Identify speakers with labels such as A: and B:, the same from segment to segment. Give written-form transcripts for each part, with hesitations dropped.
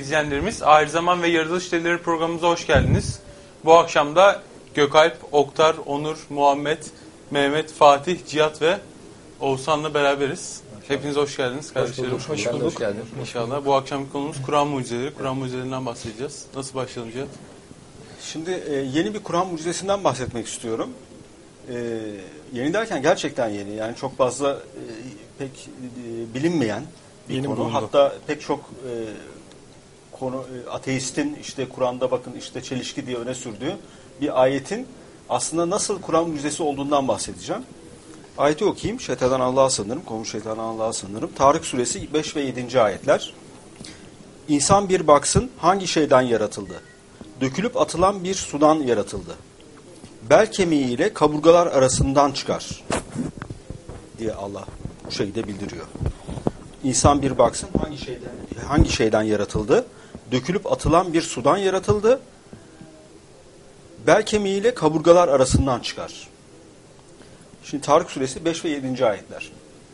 A: izleyenlerimiz. Ahir Zaman ve Yaratılış Devleri programımıza hoş geldiniz. Bu akşam da Gökalp, Oktar, Onur, Muhammed, Mehmet, Fatih, Cihat ve Oğuzhan'la beraberiz. Hepiniz hoş geldiniz kardeşlerim.
B: Hoş bulduk.
A: İnşallah. Bu akşamki konumuz Kur'an mucizeleri. Kur'an mucizelerinden bahsedeceğiz. Nasıl başlayalım Cihat?
B: Şimdi yeni bir Kur'an mucizesinden bahsetmek istiyorum. Yeni derken gerçekten yeni. Yani çok fazla pek bilinmeyen bir
A: yeni
B: konu.
A: bulundu.
B: Hatta pek çok konu ateistin işte Kur'an'da bakın işte çelişki diye öne sürdüğü bir ayetin aslında nasıl Kur'an mucizesi olduğundan bahsedeceğim. Ayeti okuyayım. Şeytandan Allah'a sığınırım. Komşu şeytandan Allah'a sığınırım. Tarık suresi 5 ve 7. ayetler. İnsan bir baksın hangi şeyden yaratıldı? Dökülüp atılan bir sudan yaratıldı. Bel kemiğiyle kaburgalar arasından çıkar diye Allah bu şekilde bildiriyor. İnsan bir baksın hangi şeyden yaratıldı? Dökülüp atılan bir sudan yaratıldı. Bel kemiğiyle kaburgalar arasından çıkar. Şimdi Tarık suresi 5 ve 7. ayetler.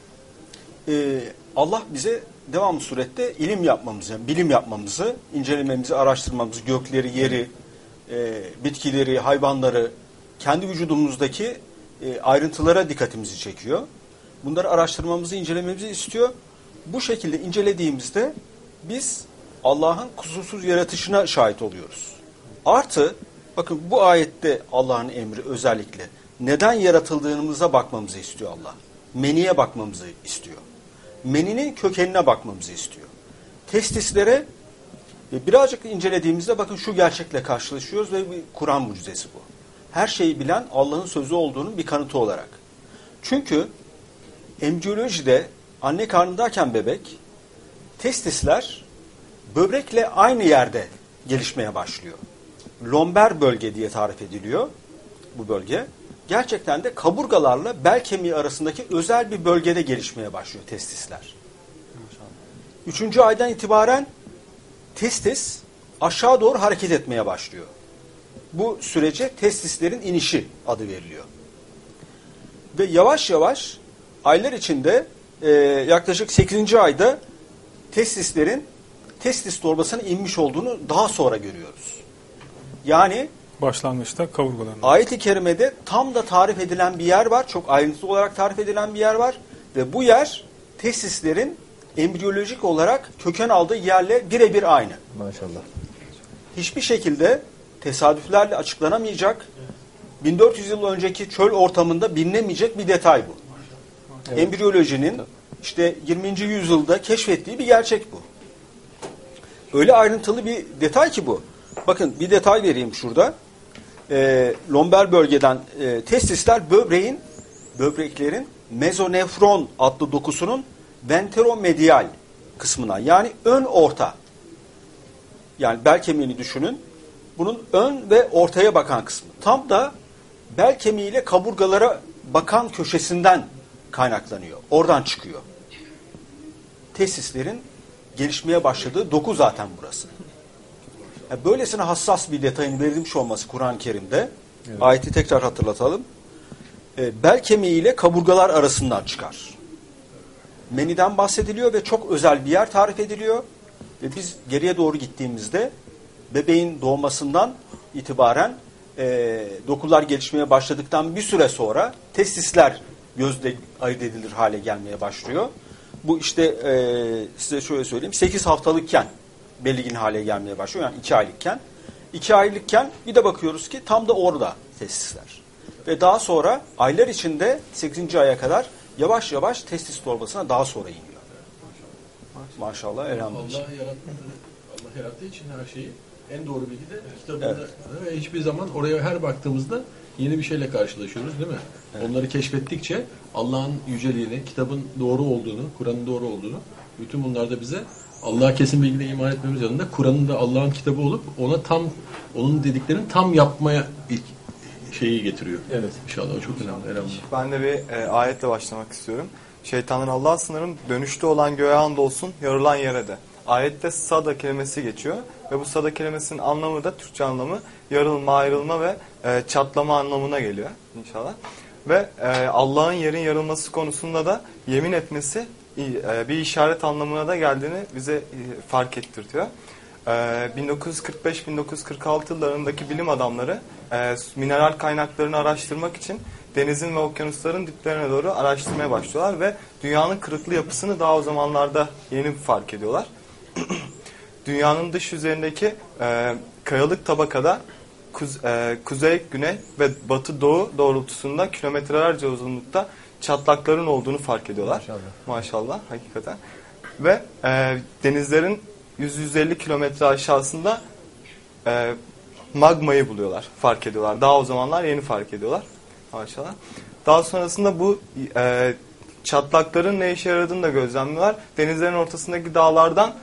B: Allah bize devamlı surette ilim yapmamızı, bilim yapmamızı, incelememizi, araştırmamızı, gökleri, yeri, bitkileri, hayvanları, kendi vücudumuzdaki ayrıntılara dikkatimizi çekiyor. Bunları araştırmamızı, incelememizi istiyor. Bu şekilde incelediğimizde biz Allah'ın kusursuz yaratışına şahit oluyoruz. Artı, bakın bu ayette Allah'ın emri özellikle neden yaratıldığımıza bakmamızı istiyor Allah. Meniye bakmamızı istiyor. Meninin kökenine bakmamızı istiyor. Testislere birazcık incelediğimizde bakın şu gerçekle karşılaşıyoruz ve bir Kur'an mucizesi bu. Her şeyi bilen Allah'ın sözü olduğunun bir kanıtı olarak. Çünkü embriyolojide anne karnındayken bebek testisler böbrekle aynı yerde gelişmeye başlıyor. Lomber bölge diye tarif ediliyor bu böge. Gerçekten de kaburgalarla bel kemiği arasındaki özel bir bölgede gelişmeye başlıyor testisler. 3. aydan itibaren testis aşağı doğru hareket etmeye başlıyor. Bu sürece testislerin inişi adı veriliyor. Ve yavaş yavaş aylar içinde yaklaşık 8. ayda testislerin testis torbasına inmiş olduğunu daha sonra görüyoruz. Yani
C: başlangıçta kaburgalarında.
B: Ayet-i kerimede tam da tarif edilen bir yer var. Çok ayrıntılı olarak tarif edilen bir yer var. Ve bu yer testislerin embriyolojik olarak köken aldığı yerle birebir aynı.
D: Maşallah.
B: Hiçbir şekilde tesadüflerle açıklanamayacak, 1400 yıl önceki çöl ortamında bilinemeyecek bir detay bu. Evet. Embriyolojinin işte 20. yüzyılda keşfettiği bir gerçek bu. Öyle ayrıntılı bir detay ki bu. Bakın bir detay vereyim şurada. Lomber bölgeden testisler böbreklerin mezonefron adlı dokusunun ventromedial kısmına yani ön orta yani bel kemiğini düşünün. Bunun ön ve ortaya bakan kısmı. Tam da bel kemiğiyle kaburgalara bakan köşesinden kaynaklanıyor. Oradan çıkıyor. Testislerin gelişmeye başladığı doku zaten burası. Yani böylesine hassas bir detayın verilmiş olması Kur'an-ı Kerim'de, evet. Ayeti tekrar hatırlatalım. Bel kemiğiyle kaburgalar arasından çıkar. Meniden bahsediliyor ve çok özel bir yer tarif ediliyor. Ve biz geriye doğru gittiğimizde bebeğin doğmasından itibaren dokular gelişmeye başladıktan bir süre sonra testisler gözle ayırt edilir hale gelmeye başlıyor. Bu işte size şöyle söyleyeyim 8 haftalıkken belirgin hale gelmeye başlıyor. Yani 2 aylıkken. 2 aylıkken bir de bakıyoruz ki tam da orada testisler. Ve daha sonra aylar içinde 8. aya kadar yavaş yavaş testis torbasına daha sonra iniyor. Maşallah.
E: Allah yarattığı için her şeyi en doğru bilgi de kitabında. Evet. Ve hiçbir zaman oraya her baktığımızda yeni bir şeyle karşılaşıyoruz değil mi? Evet. Onları keşfettikçe Allah'ın yüceliğini, kitabın doğru olduğunu, Kur'an'ın doğru olduğunu, bütün bunlar da bize Allah'a kesin bilgiyle iman etmemiz yanında Kur'an'ın da Allah'ın kitabı olup ona tam onun dediklerini tam yapmaya ilk şeyi getiriyor. Evet. İnşallah o çok önemli.
F: Ben de bir ayetle başlamak istiyorum. Şeytanın Allah'a sınırım dönüşte olan göğe andolsun yarılan yere de. Ayette sada kelimesi geçiyor ve bu sada kelimesinin anlamı da Türkçe anlamı yarılma, ayrılma ve çatlama anlamına geliyor inşallah. Ve Allah'ın yerin yarılması konusunda da yemin etmesi bir işaret anlamına da geldiğini bize fark ettirtiyor. 1945-1946 yıllarındaki bilim adamları mineral kaynaklarını araştırmak için denizin ve okyanusların diplerine doğru araştırmaya başlıyorlar ve dünyanın kırıklı yapısını daha o zamanlarda yeni fark ediyorlar. Dünyanın dış yüzeyindeki kayalık tabakada kuzey, güney ve batı doğu doğrultusunda kilometrelerce uzunlukta çatlakların olduğunu fark ediyorlar. Maşallah hakikaten. Ve denizlerin 100-150 kilometre aşağısında magmayı buluyorlar, fark ediyorlar. Daha o zamanlar yeni fark ediyorlar. Maşallah. Daha sonrasında bu çatlakların ne işe yaradığını da gözlemliyorlar. Denizlerin ortasındaki dağlardan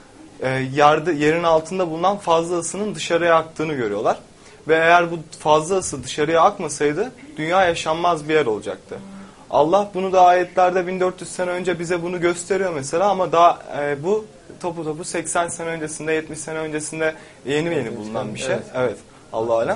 F: yerin altında bulunan fazla ısının dışarıya aktığını görüyorlar. Ve eğer bu fazla ısı dışarıya akmasaydı dünya yaşanmaz bir yer olacaktı. Allah bunu da ayetlerde 1400 sene önce bize bunu gösteriyor mesela ama daha bu topu 80 sene öncesinde, 70 sene öncesinde yeni bulunan bir şey. Evet. Allah alem.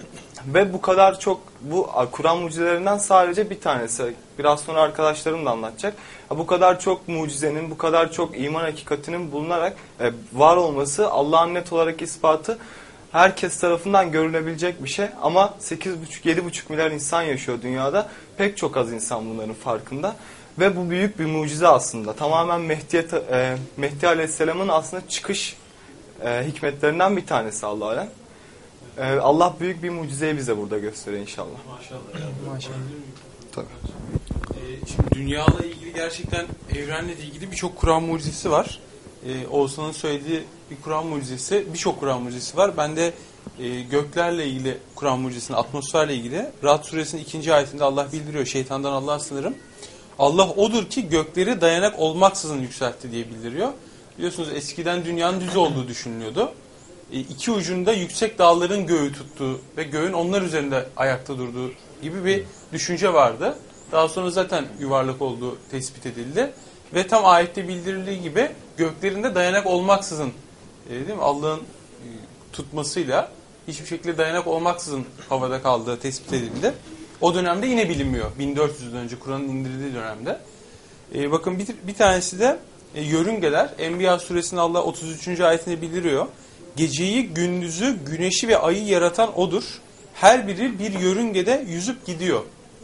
F: Ve bu kadar çok, bu Kur'an mucizelerinden sadece bir tanesi. Biraz sonra arkadaşlarım da anlatacak. Bu kadar çok mucizenin, bu kadar çok iman hakikatinin bulunarak var olması, Allah'ın net olarak ispatı herkes tarafından görülebilecek bir şey. Ama 8,5-7,5 milyar insan yaşıyor dünyada. Pek çok az insan bunların farkında. Ve bu büyük bir mucize aslında. Tamamen Mehdi Aleyhisselam'ın aslında çıkış hikmetlerinden bir tanesi Allah alem. Allah büyük bir mucizeyi bize burada gösteriyor inşallah.
E: Maşallah.
F: Tabii.
A: Şimdi dünyayla ilgili gerçekten evrenle ilgili birçok Kur'an mucizesi var. Oğuzhan'ın söylediği bir Kur'an mucizesi, birçok Kur'an mucizesi var. Ben de göklerle ilgili Kur'an mucizesini, atmosferle ilgili Ra'd suresinin 2. ayetinde Allah bildiriyor. Şeytandan Allah'a sığınırım. Allah odur ki gökleri dayanak olmaksızın yükseltti diye bildiriyor. Biliyorsunuz eskiden dünyanın düz olduğu düşünülüyordu. İki ucunda yüksek dağların göğü tuttuğu ve göğün onlar üzerinde ayakta durduğu gibi bir düşünce vardı. Daha sonra zaten yuvarlak olduğu tespit edildi. Ve tam ayette bildirildiği gibi göklerinde dayanak olmaksızın, değil mi? Allah'ın tutmasıyla hiçbir şekilde dayanak olmaksızın havada kaldığı tespit edildi. O dönemde yine bilinmiyor. 1400 yıl önce Kur'an'ın indirildiği dönemde. Bakın bir tanesi de yörüngeler. Enbiya suresinin Allah 33. ayetinde bildiriyor. Geceyi, gündüzü, güneşi ve ayı yaratan O'dur. Her biri bir yörüngede yüzüp gidiyor.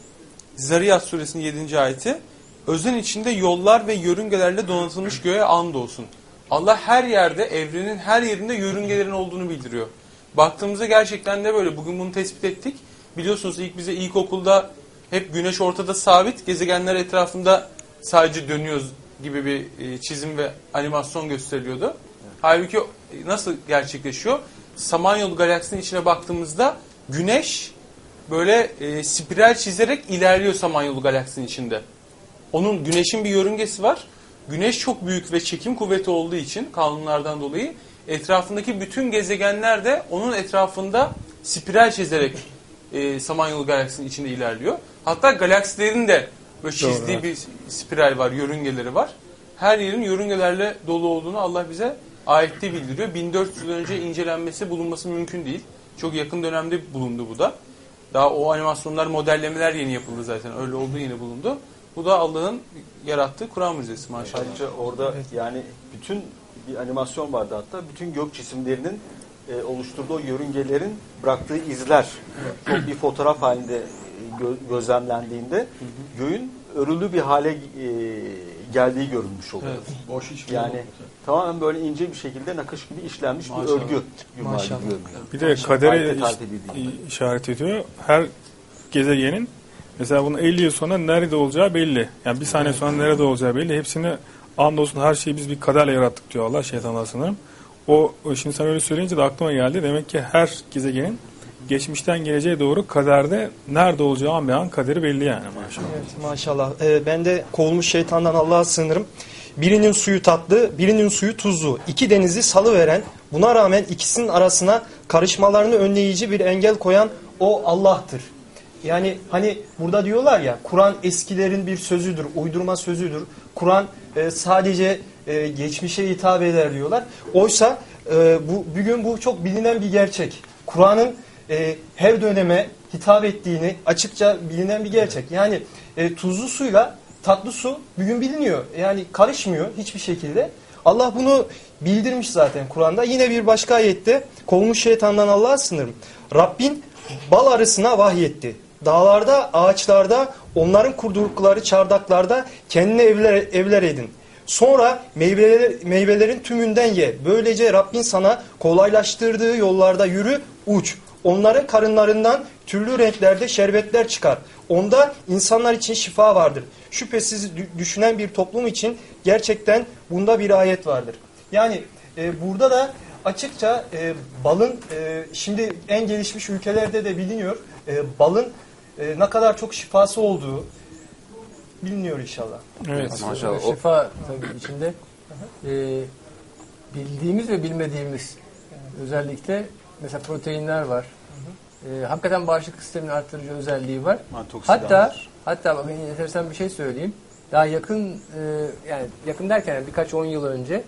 A: Zariyat suresinin 7. ayeti. Özen içinde yollar ve yörüngelerle donatılmış göğe andolsun. Allah her yerde, evrenin her yerinde yörüngelerin olduğunu bildiriyor. Baktığımızda gerçekten de böyle. Bugün bunu tespit ettik. Biliyorsunuz bize ilkokulda hep güneş ortada sabit, gezegenler etrafında sadece dönüyoruz gibi bir çizim ve animasyon gösteriliyordu. Halbuki nasıl gerçekleşiyor? Samanyolu galaksinin içine baktığımızda güneş böyle spiral çizerek ilerliyor Samanyolu galaksinin içinde. Güneşin bir yörüngesi var. Güneş çok büyük ve çekim kuvveti olduğu için kanunlardan dolayı etrafındaki bütün gezegenler de onun etrafında spiral çizerek Samanyolu galaksinin içinde ilerliyor. Hatta galaksilerin de böyle çizdiği bir spiral var, yörüngeleri var. Her yerin yörüngelerle dolu olduğunu Allah bize ayette bildiriyor. 1400 yıl önce incelenmesi, bulunması mümkün değil. Çok yakın dönemde bulundu bu da. Daha o animasyonlar, modellemeler yeni yapıldı zaten. Öyle olduğu yeni bulundu. Bu da Allah'ın yarattığı Kur'an mucizesi maşallah.
B: Ayrıca orada yani bütün bir animasyon vardı hatta. Bütün gök cisimlerinin oluşturduğu yörüngelerin bıraktığı izler çok bir fotoğraf halinde gözlemlendiğinde göğün örülü bir hale geldiği görülmüş oluyor.
E: Evet, boş hiç
B: yani tamamen böyle ince bir şekilde nakış gibi işlenmiş bir örgü.
C: Maşallah. Bir de kadere işaret ediyor. Her gezegenin mesela bunun 50 yıl sonra nerede olacağı belli. Yani bir saniye sonra nerede olacağı belli. Hepsini andolsun her şeyi biz bir kaderle yarattık diyor Allah, şeytanlar sanırım. Şimdi sen öyle söyleyince de aklıma geldi. Demek ki her gezegenin geçmişten geleceğe doğru kaderde nerede olacağı an bir an kaderi belli yani maşallah.
D: Evet, maşallah. Ben de kovulmuş şeytandan Allah'a sığınırım. Birinin suyu tatlı, birinin suyu tuzlu. İki denizi salıveren, buna rağmen ikisinin arasına karışmalarını önleyici bir engel koyan o Allah'tır. Yani hani burada diyorlar ya, Kur'an eskilerin bir sözüdür, uydurma sözüdür. Kur'an sadece geçmişe hitap eder diyorlar. Oysa bugün bu çok bilinen bir gerçek. Kur'an'ın her döneme hitap ettiğini açıkça bilinen bir gerçek. Yani tuzlu suyla tatlı su bugün biliniyor. Yani karışmıyor hiçbir şekilde. Allah bunu bildirmiş zaten Kur'an'da. Yine bir başka ayette kovulmuş şeytandan Allah'a sığınırım. Rabbin bal arısına vahyetti. Dağlarda, ağaçlarda, onların kurdukları çardaklarda kendine evler edin. Sonra meyvelerin tümünden ye. Böylece Rabbin sana kolaylaştırdığı yollarda yürü, uç. Onların karınlarından türlü renklerde şerbetler çıkar. Onda insanlar için şifa vardır. Şüphesiz düşünen bir toplum için gerçekten bunda bir ayet vardır. Yani burada da açıkça balın şimdi en gelişmiş ülkelerde de biliniyor. Balın ne kadar çok şifası olduğu biliniyor inşallah.
C: Evet.
G: Maşallah. Şifa tabii içinde bildiğimiz ve bilmediğimiz özellikle mesela proteinler var. Hakikaten bağışıklık sistemini arttırıcı özelliği var. Hatta bakın enteresan bir şey söyleyeyim. Daha yakın yani yakın derken birkaç 10 yıl önce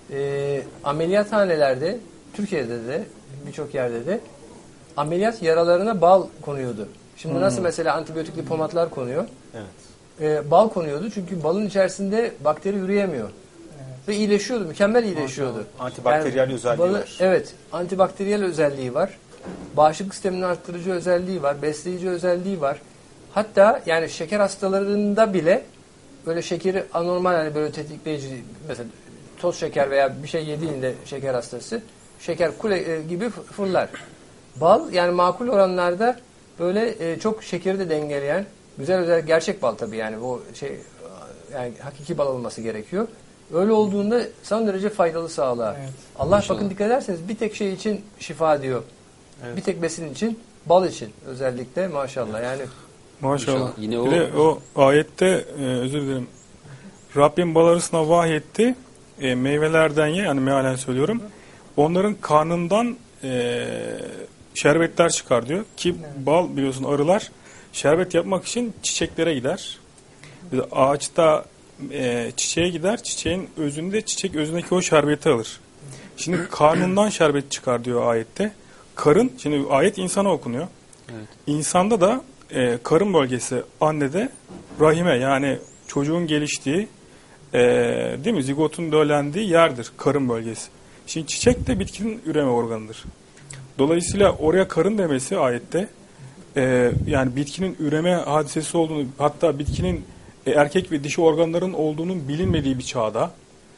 G: ameliyathanelerde Türkiye'de de birçok yerde de ameliyat yaralarına bal konuyordu. Şimdi nasıl mesela antibiyotikli pomatlar konuyor.
B: Evet.
G: Bal konuyordu çünkü balın içerisinde bakteri yürüyemiyor. Ve iyileşiyordu, mükemmel iyileşiyordu.
B: Antibakteriyel özelliği var.
G: Evet, antibakteriyel özelliği var. Bağışıklık sistemini arttırıcı özelliği var, besleyici özelliği var. Hatta yani şeker hastalarında bile böyle şekeri anormal hani böyle tetikleyici mesela toz şeker veya bir şey yediğinde şeker hastası şeker kule gibi fırlar. Bal yani makul oranlarda böyle çok şekeri de dengeleyen güzel özel gerçek bal tabii yani bu şey yani hakiki bal olması gerekiyor. Öyle olduğunda son derece faydalı sağlığa. Evet. Allah İnşallah. Bakın dikkat ederseniz bir tek şey için şifa diyor. Evet. Bir tek besin için, bal için özellikle maşallah yani.
C: Maşallah. Yine bir de o ayette özür dilerim. Rabbim bal arısına vahyetti. Meyvelerden ye yani mealen söylüyorum. Onların karnından şerbetler çıkar diyor. Ki bal biliyorsun arılar şerbet yapmak için çiçeklere gider. Ağaçta çiçeğe gider. Çiçeğin özünde çiçek özündeki o şerbeti alır. Şimdi karnından şerbet çıkar diyor ayette. Karın, şimdi ayet insana okunuyor. Evet. İnsanda da karın bölgesi annede rahime yani çocuğun geliştiği değil mi zigotun döllendiği yerdir karın bölgesi. Şimdi çiçek de bitkinin üreme organıdır. Dolayısıyla oraya karın demesi ayette yani bitkinin üreme hadisesi olduğunu hatta bitkinin erkek ve dişi organların olduğunun bilinmediği bir çağda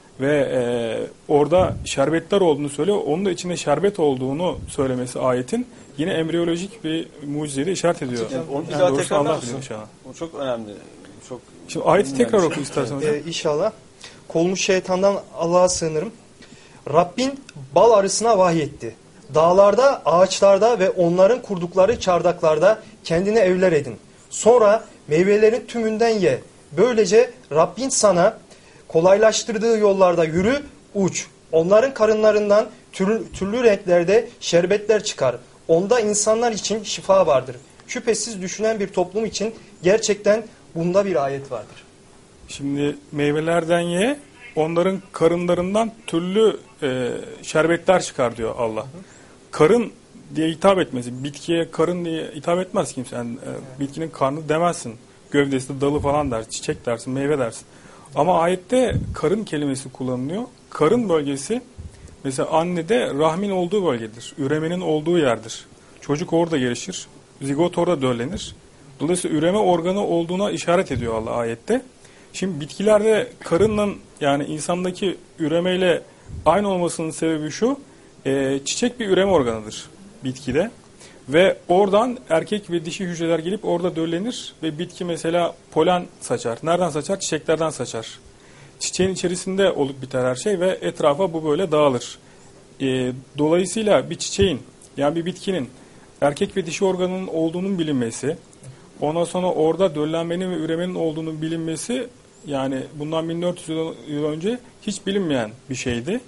C: ve orada şerbetler olduğunu söylüyor. Onun da içinde şerbet olduğunu söylemesi ayetin yine embriyolojik bir mucizeyle işaret ediyor.
B: Yani onu bir daha tekrarlar mısın? O çok önemli. Çok
C: şimdi ayeti tekrar oku istersen hocam.
D: İnşallah. Kovulmuş şeytandan Allah'a sığınırım. Rabbin bal arısına vahyetti. Dağlarda, ağaçlarda ve onların kurdukları çardaklarda kendine evler edin. Sonra meyvelerin tümünden ye. Böylece Rabbin sana kolaylaştırdığı yollarda yürü, uç. Onların karınlarından türlü renklerde şerbetler çıkar. Onda insanlar için şifa vardır. Şüphesiz düşünen bir toplum için gerçekten bunda bir ayet vardır.
C: Şimdi meyvelerden ye, onların karınlarından türlü şerbetler çıkar diyor Allah. Karın diye hitap etmesi, bitkiye karın diye hitap etmez kimse. Yani, bitkinin karnı demezsin. Gövdesi, dalı falan dersin, çiçek dersin, meyve dersin. Ama ayette karın kelimesi kullanılıyor. Karın bölgesi mesela annede rahmin olduğu bölgedir. Üremenin olduğu yerdir. Çocuk orada gelişir. Zigot orada döllenir. Dolayısıyla üreme organı olduğuna işaret ediyor Allah ayette. Şimdi bitkilerde karının yani insandaki üremeyle aynı olmasının sebebi şu. Çiçek bir üreme organıdır bitkide. Ve oradan erkek ve dişi hücreler gelip orada döllenir ve bitki mesela polen saçar. Nereden saçar? Çiçeklerden saçar. Çiçeğin içerisinde olup biter her şey ve etrafa bu böyle dağılır. Dolayısıyla bir çiçeğin yani bir bitkinin erkek ve dişi organının olduğunun bilinmesi, ondan sonra orada döllenmenin ve üremenin olduğunun bilinmesi yani bundan 1400 yıl önce hiç bilinmeyen bir şeydi.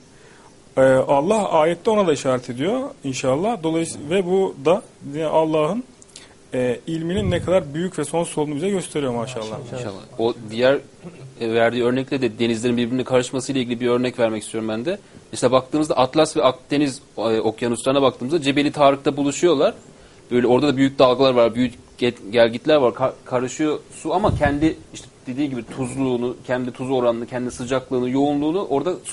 C: Allah ayette ona da işaret ediyor inşallah. Dolayısıyla ve bu da Allah'ın ilminin ne kadar büyük ve sonsuz olduğunu bize gösteriyor maşallah.
H: İnşallah. O diğer verdiği örnekle de denizlerin birbirine karışmasıyla ilgili bir örnek vermek istiyorum ben de. Mesela baktığımızda Atlas ve Akdeniz okyanuslarına baktığımızda Cebeli Tarık'ta buluşuyorlar. Böyle orada da büyük dalgalar var, büyük gelgitler var. Karışıyor su ama kendi işte dediği gibi tuzluğunu, kendi tuz oranını, kendi sıcaklığını, yoğunluğunu orada sular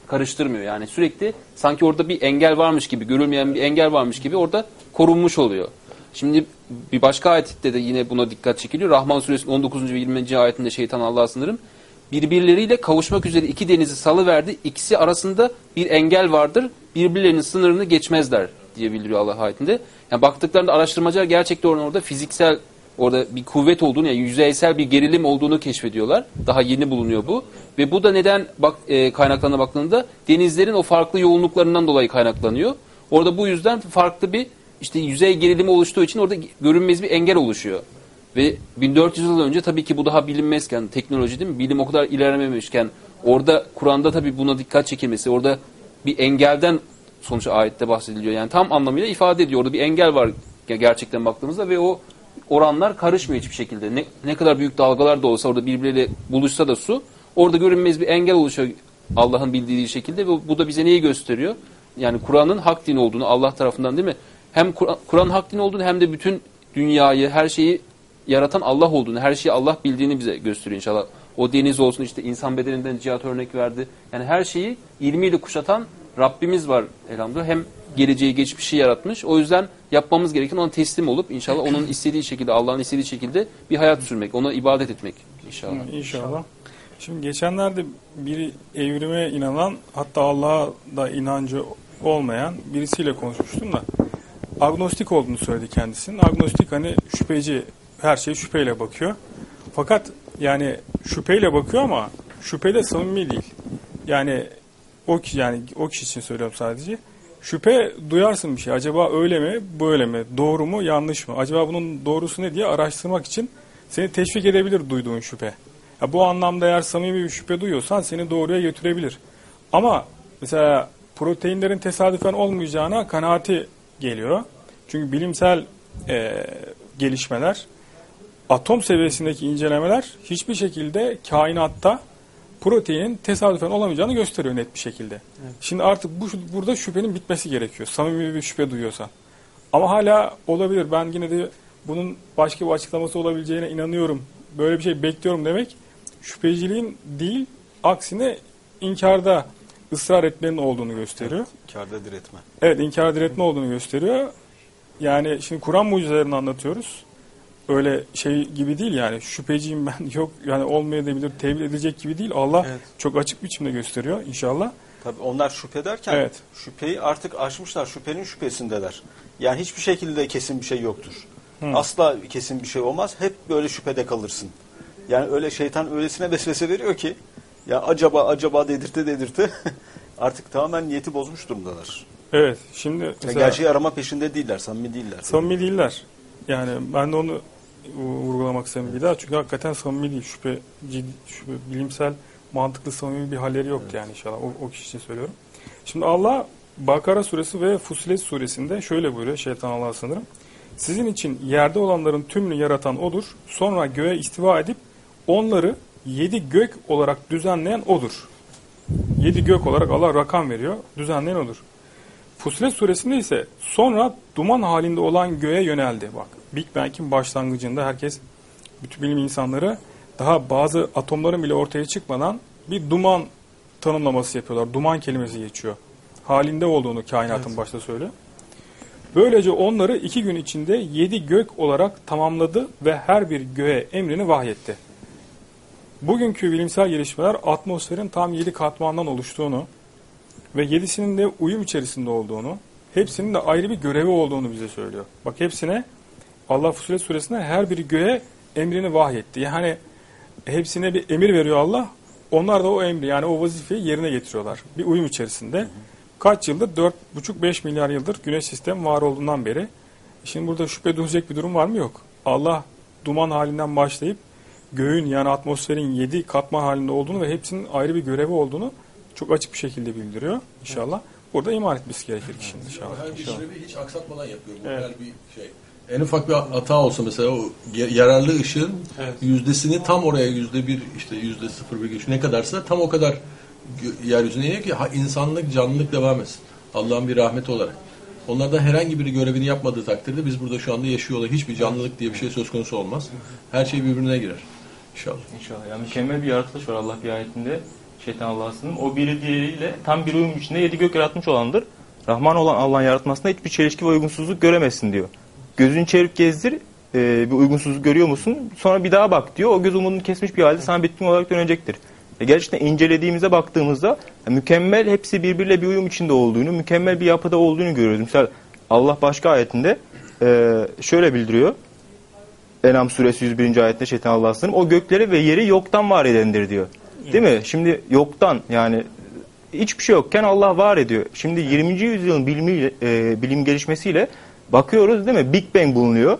H: karıştırmıyor. Yani sürekli sanki orada bir engel varmış gibi, görülmeyen bir engel varmış gibi orada korunmuş oluyor. Şimdi bir başka ayette de yine buna dikkat çekiliyor. Rahman suresinin 19. ve 20. ayetinde şeytan Allah'a sınırım. Birbirleriyle kavuşmak üzere iki denizi salıverdi. İkisi arasında bir engel vardır. Birbirlerinin sınırını geçmezler diye bildiriyor Allah ayetinde. Yani baktıklarında araştırmacılar gerçekten orada fiziksel, orada bir kuvvet olduğunu, yani yüzeysel bir gerilim olduğunu keşfediyorlar. Daha yeni bulunuyor bu. Ve bu da neden kaynaklarına baktığında denizlerin o farklı yoğunluklarından dolayı kaynaklanıyor. Orada bu yüzden farklı bir işte yüzey gerilimi oluştuğu için orada görünmez bir engel oluşuyor. Ve 1400 yıl önce tabii ki bu daha bilinmezken, teknoloji değil mi? Bilim o kadar ilerlememişken orada Kur'an'da tabii buna dikkat çekilmesi, orada bir engelden sonuçta ayette bahsediliyor. Yani tam anlamıyla ifade ediyor. Orada bir engel var gerçekten baktığımızda ve o oranlar karışmıyor hiçbir şekilde. Ne kadar büyük dalgalar da olsa orada birbirleriyle buluşsa da su, orada görünmez bir engel oluşuyor Allah'ın bildiği şekilde ve bu da bize neyi gösteriyor? Yani Kur'an'ın hak dini olduğunu Allah tarafından değil mi? Hem Kur'an'ın hak dini olduğunu hem de bütün dünyayı, her şeyi yaratan Allah olduğunu, her şeyi Allah bildiğini bize gösteriyor inşallah. O deniz olsun, işte insan bedeninden Cihat örnek verdi. Yani her şeyi ilmiyle kuşatan Rabbimiz var elhamdülillah. Hem geleceği, geçmişi yaratmış. O yüzden yapmamız gereken ona teslim olup inşallah onun istediği şekilde, Allah'ın istediği şekilde bir hayat sürmek, ona ibadet etmek inşallah.
C: İnşallah. Şimdi geçenlerde bir evrime inanan, hatta Allah'a da inancı olmayan birisiyle konuşmuştum da agnostik olduğunu söyledi kendisinin. Agnostik hani şüpheci, her şeye şüpheyle bakıyor. Fakat yani şüpheyle bakıyor ama şüphe de samimi değil. Yani o kişi için söylüyorum sadece. Şüphe duyarsın bir şey. Acaba öyle mi, böyle mi? Doğru mu, yanlış mı? Acaba bunun doğrusu ne diye araştırmak için seni teşvik edebilir duyduğun şüphe. Ya bu anlamda eğer samimi bir şüphe duyuyorsan seni doğruya götürebilir. Ama mesela proteinlerin tesadüfen olmayacağına kanaati geliyor. Çünkü bilimsel gelişmeler, atom seviyesindeki incelemeler hiçbir şekilde kainatta proteinin tesadüfen olamayacağını gösteriyor net bir şekilde. Evet. Şimdi artık burada şüphenin bitmesi gerekiyor. Samimi bir şüphe duyuyorsan. Ama hala olabilir. Ben yine de bunun başka bir açıklaması olabileceğine inanıyorum. Böyle bir şey bekliyorum demek şüpheciliğin değil, aksine inkarda ısrar etmenin olduğunu gösteriyor.
B: Evet, inkarda diretme.
C: Evet, inkarda diretme olduğunu gösteriyor. Yani şimdi Kur'an mucizelerini anlatıyoruz. Öyle şey gibi değil yani şüpheciyim ben, yok yani olmayabilir, tevil edecek gibi değil. Allah çok açık biçimde gösteriyor inşallah.
B: Tabii onlar şüphe derken şüpheyi artık aşmışlar, şüphenin şüphesindeler. Yani hiçbir şekilde kesin bir şey yoktur. Asla kesin bir şey olmaz. Hep böyle şüphede kalırsın. Yani öyle şeytan öylesine vesvese veriyor ki ya acaba dedirte artık tamamen niyeti bozmuş durumdalar.
C: Evet. Şimdi mesela,
B: gerçeği arama peşinde değiller, samimi değiller.
C: Samimi değiller. Yani ben de onu vurgulamak istedim bir daha. Çünkü hakikaten samimi değil. Şüphe, bilimsel, mantıklı, samimi bir halleri yok yani inşallah. O kişi için söylüyorum. Şimdi Allah Bakara suresi ve Fussilet suresinde şöyle buyuruyor. Şeytan Allah'a sanırım. Sizin için yerde olanların tümünü yaratan O'dur. Sonra göğe istiva edip onları 7 gök olarak düzenleyen O'dur. 7 gök olarak Allah rakam veriyor. Düzenleyen O'dur. Fussilet suresinde ise sonra duman halinde olan göğe yöneldi. Bak, Big Bang'in başlangıcında herkes, bütün bilim insanları daha bazı atomların bile ortaya çıkmadan bir duman tanımlaması yapıyorlar. Duman kelimesi geçiyor. Halinde olduğunu kainatın başta söylüyor. Böylece onları 2 gün içinde 7 gök olarak tamamladı ve her bir göğe emrini vahyetti. Bugünkü bilimsel gelişmeler atmosferin tam 7 katmandan oluştuğunu ve 7'sinin de uyum içerisinde olduğunu, hepsinin de ayrı bir görevi olduğunu bize söylüyor. Bak hepsine, Allah Fussilet suresinde her bir göğe emrini vahyetti. Yani hepsine bir emir veriyor Allah. Onlar da o emri, yani o vazifeyi yerine getiriyorlar. Bir uyum içerisinde. Kaç yıldır? 4,5-5 milyar yıldır güneş sistemi var olduğundan beri. Şimdi burada şüphe duyacak bir durum var mı? Yok. Allah duman halinden başlayıp göğün, yani atmosferin 7 katman halinde olduğunu ve hepsinin ayrı bir görevi olduğunu çok açık bir şekilde bildiriyor inşallah. Burada iman etmesi gerekir kişinin inşallah.
E: Her bir işlevi hiç aksatmadan yapıyor. Bu her bir şey. En ufak bir hata olsa mesela o yararlı ışığın yüzdesini tam oraya %1 işte %0,3 ne kadarsa tam o kadar yeryüzüne iniyor ki insanlık, canlılık devam etsin. Allah'ın bir rahmeti olarak. Onlardan herhangi biri görevini yapmadığı takdirde biz burada şu anda yaşıyorlar. Hiçbir canlılık diye bir şey söz konusu olmaz. Her şey birbirine girer. İnşallah.
I: İnşallah. Yani mükemmel bir yaratılış var Allah bir ayetinde. şeytan Allah'a sığınırım. O biri diğeriyle tam bir uyum içinde 7 gök yaratmış olandır. Rahman olan Allah'ın yaratmasında hiçbir çelişki ve uygunsuzluk göremezsin diyor. Gözünü çevirip gezdir, bir uygunsuzluk görüyor musun? Sonra bir daha bak diyor. O göz umudunu kesmiş bir halde sana bitkin olarak dönecektir. Gerçekten incelediğimizde, baktığımızda mükemmel, hepsi birbiriyle bir uyum içinde olduğunu, mükemmel bir yapıda olduğunu görüyoruz. Mesela Allah başka ayetinde şöyle bildiriyor. En'am suresi 101. ayette şeytan Allah'a sığınırım. O gökleri ve yeri yoktan var edendir diyor. Değil mi? Şimdi yoktan, yani hiçbir şey yokken Allah var ediyor. Şimdi 20. yüzyılın bilim gelişmesiyle bakıyoruz, değil mi? Big Bang bulunuyor.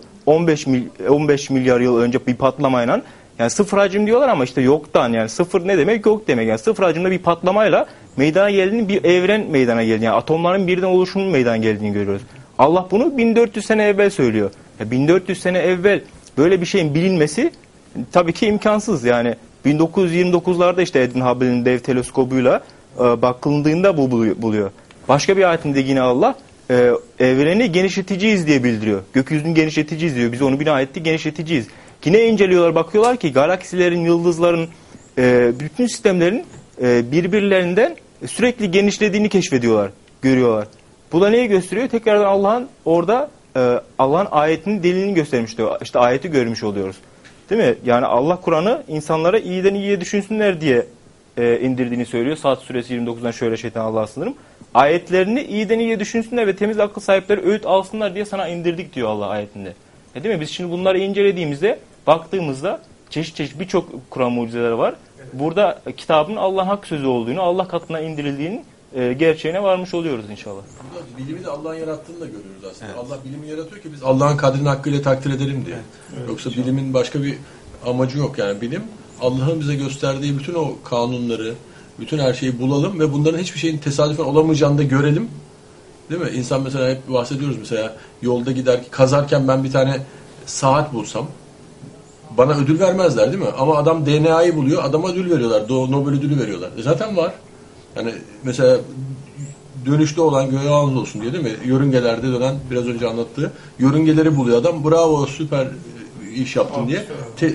I: 15 milyar yıl önce bir patlamayla, yani sıfır hacim diyorlar ama işte yoktan, yani sıfır ne demek? Yok demek. Yani sıfır hacimde bir patlamayla meydana geldiğini, bir evren meydana geldiğini, yani atomların birden oluşumunun meydana geldiğini görüyoruz. Allah bunu 1400 sene evvel söylüyor. 1400 sene evvel böyle bir şeyin bilinmesi tabii ki imkansız. Yani 1929'larda işte Edwin Hubble'in dev teleskobuyla bakıldığında bu buluyor. Başka bir ayetinde yine Allah evreni genişleteceğiz diye bildiriyor. Gökyüzünü genişleteceğiz diyor. Biz onu bina ettik, genişleteceğiz. Yine inceliyorlar, bakıyorlar ki galaksilerin, yıldızların, bütün sistemlerin birbirlerinden sürekli genişlediğini keşfediyorlar, görüyorlar. Bu da neyi gösteriyor? Tekrardan Allah'ın orada Allah'ın ayetinin delilini göstermiş diyor. İşte ayeti görmüş oluyoruz. Değil mi? Yani Allah Kur'an'ı insanlara iyiden iyiye düşünsünler diye indirdiğini söylüyor. Saat suresi 29'dan şöyle şeytan Allah'a sığınırım. Ayetlerini iyiden iyiye düşünsünler ve temiz akıl sahipleri öğüt alsınlar diye sana indirdik diyor Allah ayetinde. Değil mi? Biz şimdi bunları incelediğimizde, baktığımızda çeşit çeşit birçok Kur'an mucizeleri var. Burada kitabın Allah'ın hak sözü olduğunu, Allah katına indirildiğinin gerçeğine varmış oluyoruz inşallah.
E: Burada bilimi de Allah'ın yarattığını da görüyoruz aslında. Evet. Allah bilimi yaratıyor ki biz Allah'ın kadrini hakkıyla takdir edelim diye. Evet. Yoksa bilimin başka bir amacı yok. Yani bilim Allah'ın bize gösterdiği bütün o kanunları, bütün her şeyi bulalım ve bunların hiçbir şeyin tesadüfen olamayacağını da görelim. Değil mi? İnsan mesela hep bahsediyoruz, mesela yolda giderken, kazarken ben bir tane saat bulsam bana ödül vermezler değil mi? Ama adam DNA'yı buluyor, adama ödül veriyorlar. Nobel ödülü veriyorlar. Zaten var. Yani mesela dönüşte olan göğe anız olsun diye, değil mi? Yörüngelerde dönen, biraz önce anlattığı yörüngeleri buluyor adam. Bravo, süper iş yaptın diye.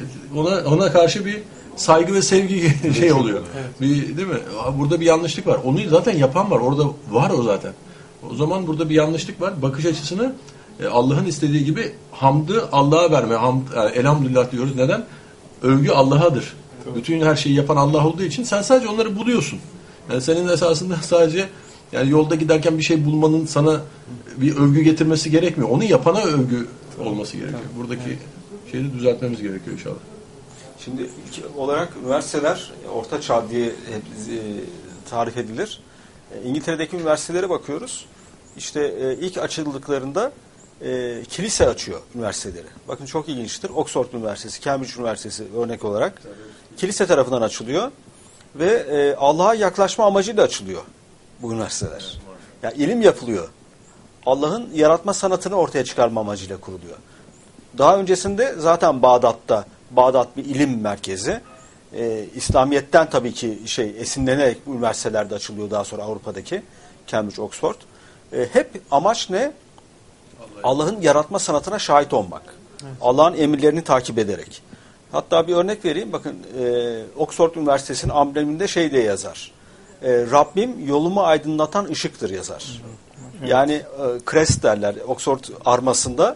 E: Ona karşı bir saygı ve sevgi şey oluyor. Evet. Değil mi? Burada bir yanlışlık var. Onu zaten yapan var. Orada var o zaten. O zaman burada bir yanlışlık var. Bakış açısını Allah'ın istediği gibi hamdı Allah'a verme. Yani elhamdülillah diyoruz. Neden? Övgü Allah'adır. Tabii. Bütün her şeyi yapan Allah olduğu için sen sadece onları buluyorsun. Yani senin esasında sadece yani yolda giderken bir şey bulmanın sana bir övgü getirmesi gerekmiyor. Onu yapana övgü olması gerekiyor. Buradaki şeyi de düzeltmemiz gerekiyor inşallah.
B: Şimdi ilk olarak üniversiteler orta çağ diye tarif edilir. İngiltere'deki üniversitelere bakıyoruz. İşte ilk açıldıklarında kilise açıyor üniversiteleri. Bakın çok ilginçtir. Oxford Üniversitesi, Cambridge Üniversitesi örnek olarak kilise tarafından açılıyor ve Allah'a yaklaşma amacıyla açılıyor bu üniversiteler. Yani ilim yapılıyor. Allah'ın yaratma sanatını ortaya çıkarma amacıyla kuruluyor. Daha öncesinde zaten Bağdat bir ilim merkezi. İslamiyet'ten tabii ki esinlenerek üniversitelerde açılıyor daha sonra Avrupa'daki Cambridge, Oxford. Hep amaç ne? Allah'ın yaratma sanatına şahit olmak. Evet. Allah'ın emirlerini takip ederek. Hatta bir örnek vereyim. Bakın Oxford Üniversitesi'nin ambleminde şey diye yazar. Rabbim yolumu aydınlatan ışıktır yazar. Evet. Yani crest derler Oxford armasında.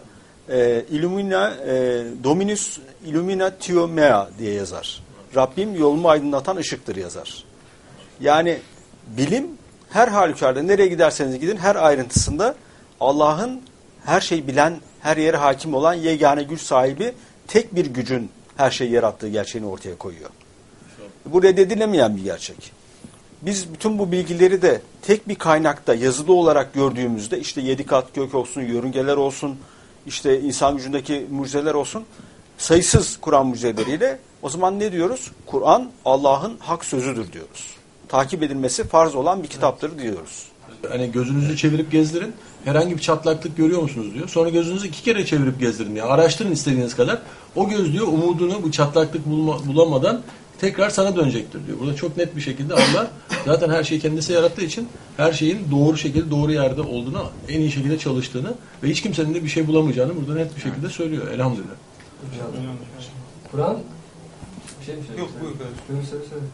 B: Dominus illuminatio mea diye yazar. Rabbim yolumu aydınlatan ışıktır yazar. Yani bilim her halükarda nereye giderseniz gidin her ayrıntısında Allah'ın her şeyi bilen, her yere hakim olan yegane güç sahibi tek bir gücün her şeyi yarattığı gerçeğini ortaya koyuyor. Bu reddedilemeyen bir gerçek. Biz bütün bu bilgileri de tek bir kaynakta yazılı olarak gördüğümüzde işte 7 kat gök olsun, yörüngeler olsun, işte insan gücündeki mucizeler olsun, sayısız Kur'an mucizeleriyle o zaman ne diyoruz? Kur'an Allah'ın hak sözüdür diyoruz. Takip edilmesi farz olan bir kitaptır diyoruz.
E: Hani gözünüzü çevirip gezdirin. Herhangi bir çatlaklık görüyor musunuz diyor. Sonra gözünüzü 2 kere çevirip gezdirin diyor. Araştırın istediğiniz kadar. O göz diyor umudunu bu çatlaklık bulamadan tekrar sana dönecektir diyor. Burada çok net bir şekilde Allah zaten her şeyi kendisi yarattığı için her şeyin doğru şekilde doğru yerde olduğunu, en iyi şekilde çalıştığını ve hiç kimsenin de bir şey bulamayacağını burada net bir şekilde söylüyor. Elhamdülillah.
G: Kur'an bir şey mi söylüyor?
A: Yok buyur.
G: Söyle.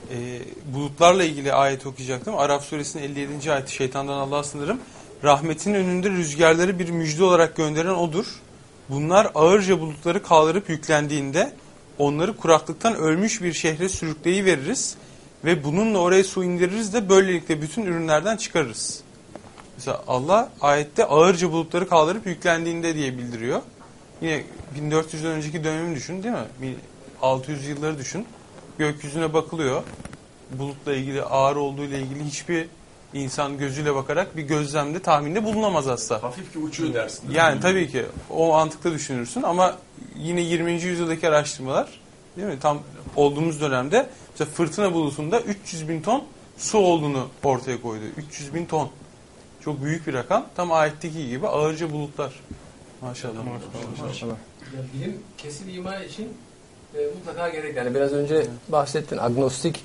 A: bulutlarla ilgili ayet okuyacaktım. Araf suresinin 57. ayeti, şeytandan Allah'a sığınırım. Rahmetin önünde rüzgarları bir müjde olarak gönderen odur. Bunlar ağırca bulutları kaldırıp yüklendiğinde onları kuraklıktan ölmüş bir şehre sürükleyiveririz ve bununla oraya su indiririz de böylelikle bütün ürünlerden çıkarırız. Mesela Allah ayette ağırca bulutları kaldırıp yüklendiğinde diye bildiriyor. Yine 1400'den önceki dönemi düşün, değil mi? 600 yılları düşün. Gökyüzüne bakılıyor. Bulutla ilgili, ağır olduğu ile ilgili hiçbir insan gözüyle bakarak bir gözlemde, tahminde bulunamaz asla.
E: Hafif ki uçuyor dersin.
A: Yani tabii ki o mantıkta düşünürsün ama yine 20. yüzyıldaki araştırmalar, değil mi? Tam olduğumuz dönemde mesela fırtına bulutunda 300 bin ton su olduğunu ortaya koydu. 300 bin ton. Çok büyük bir rakam. Tam ayetteki gibi ağırca bulutlar. Maşallah.
G: Maşallah. Yani bilim kesin iman için mutlaka gerek. Yani biraz önce bahsettin agnostik.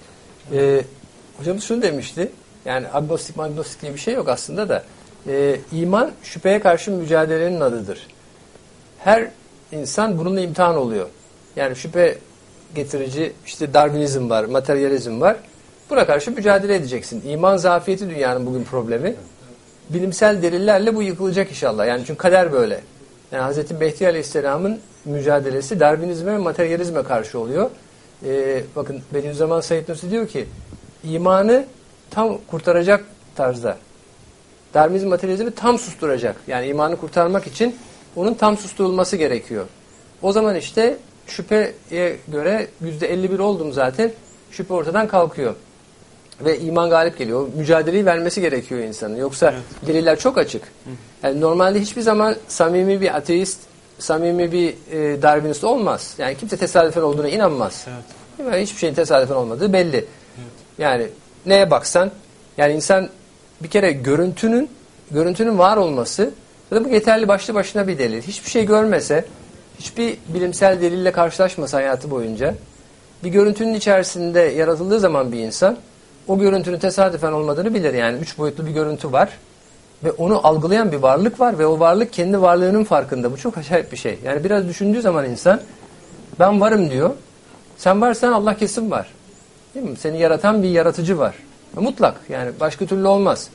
G: Hocamız şunu demişti. Yani agnostik diye bir şey yok aslında da. İman şüpheye karşı mücadelenin adıdır. Her insan bununla imtihan oluyor. Yani şüphe getirici işte Darwinizm var, materyalizm var. Buna karşı mücadele edeceksin. İman zafiyeti dünyanın bugün problemi. Bilimsel delillerle bu yıkılacak inşallah. Yani çünkü kader böyle. Yani Hazreti Mehdi Aleyhisselam'ın mücadelesi Darwinizme ve materyalizme karşı oluyor. Bakın Bediüzzaman Said Nursi diyor ki imanı tam kurtaracak tarzda. Darwinizm materyalizmi tam susturacak. Yani imanı kurtarmak için onun tam susturulması gerekiyor. O zaman işte şüpheye göre %51 oldum zaten. Şüphe ortadan kalkıyor. Ve iman galip geliyor. O mücadeleyi vermesi gerekiyor insanın. Yoksa deliller çok açık. Yani normalde hiçbir zaman samimi bir ateist, samimi bir Darwinist olmaz. Yani kimse tesadüfen olduğuna inanmaz. Evet. Yani hiçbir şeyin tesadüfen olmadığı belli. Evet. Yani neye baksan, yani insan bir kere görüntünün var olması, ya da bu yeterli başlı başına bir delil. Hiçbir şey görmese, hiçbir bilimsel delille karşılaşmasa hayatı boyunca, bir görüntünün içerisinde yaratıldığı zaman bir insan, o görüntünün tesadüfen olmadığını bilir. Yani 3 boyutlu bir görüntü var ve onu algılayan bir varlık var ve o varlık kendi varlığının farkında. Bu çok acayip bir şey. Yani biraz düşündüğü zaman insan, ben varım diyor. Sen varsan Allah kesin var. Değil mi? Seni yaratan bir yaratıcı var. Mutlak. Yani başka türlü olmaz.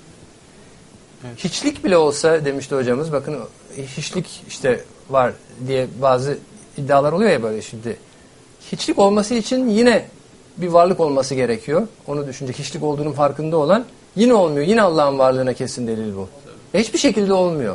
G: Evet. Hiçlik bile olsa demişti hocamız. Bakın hiçlik işte var diye bazı iddialar oluyor ya böyle şimdi. Hiçlik olması için yine bir varlık olması gerekiyor. Onu düşünecek. Hiçlik olduğunun farkında olan yine olmuyor. Yine Allah'ın varlığına kesin delil bu. Hiçbir şekilde olmuyor.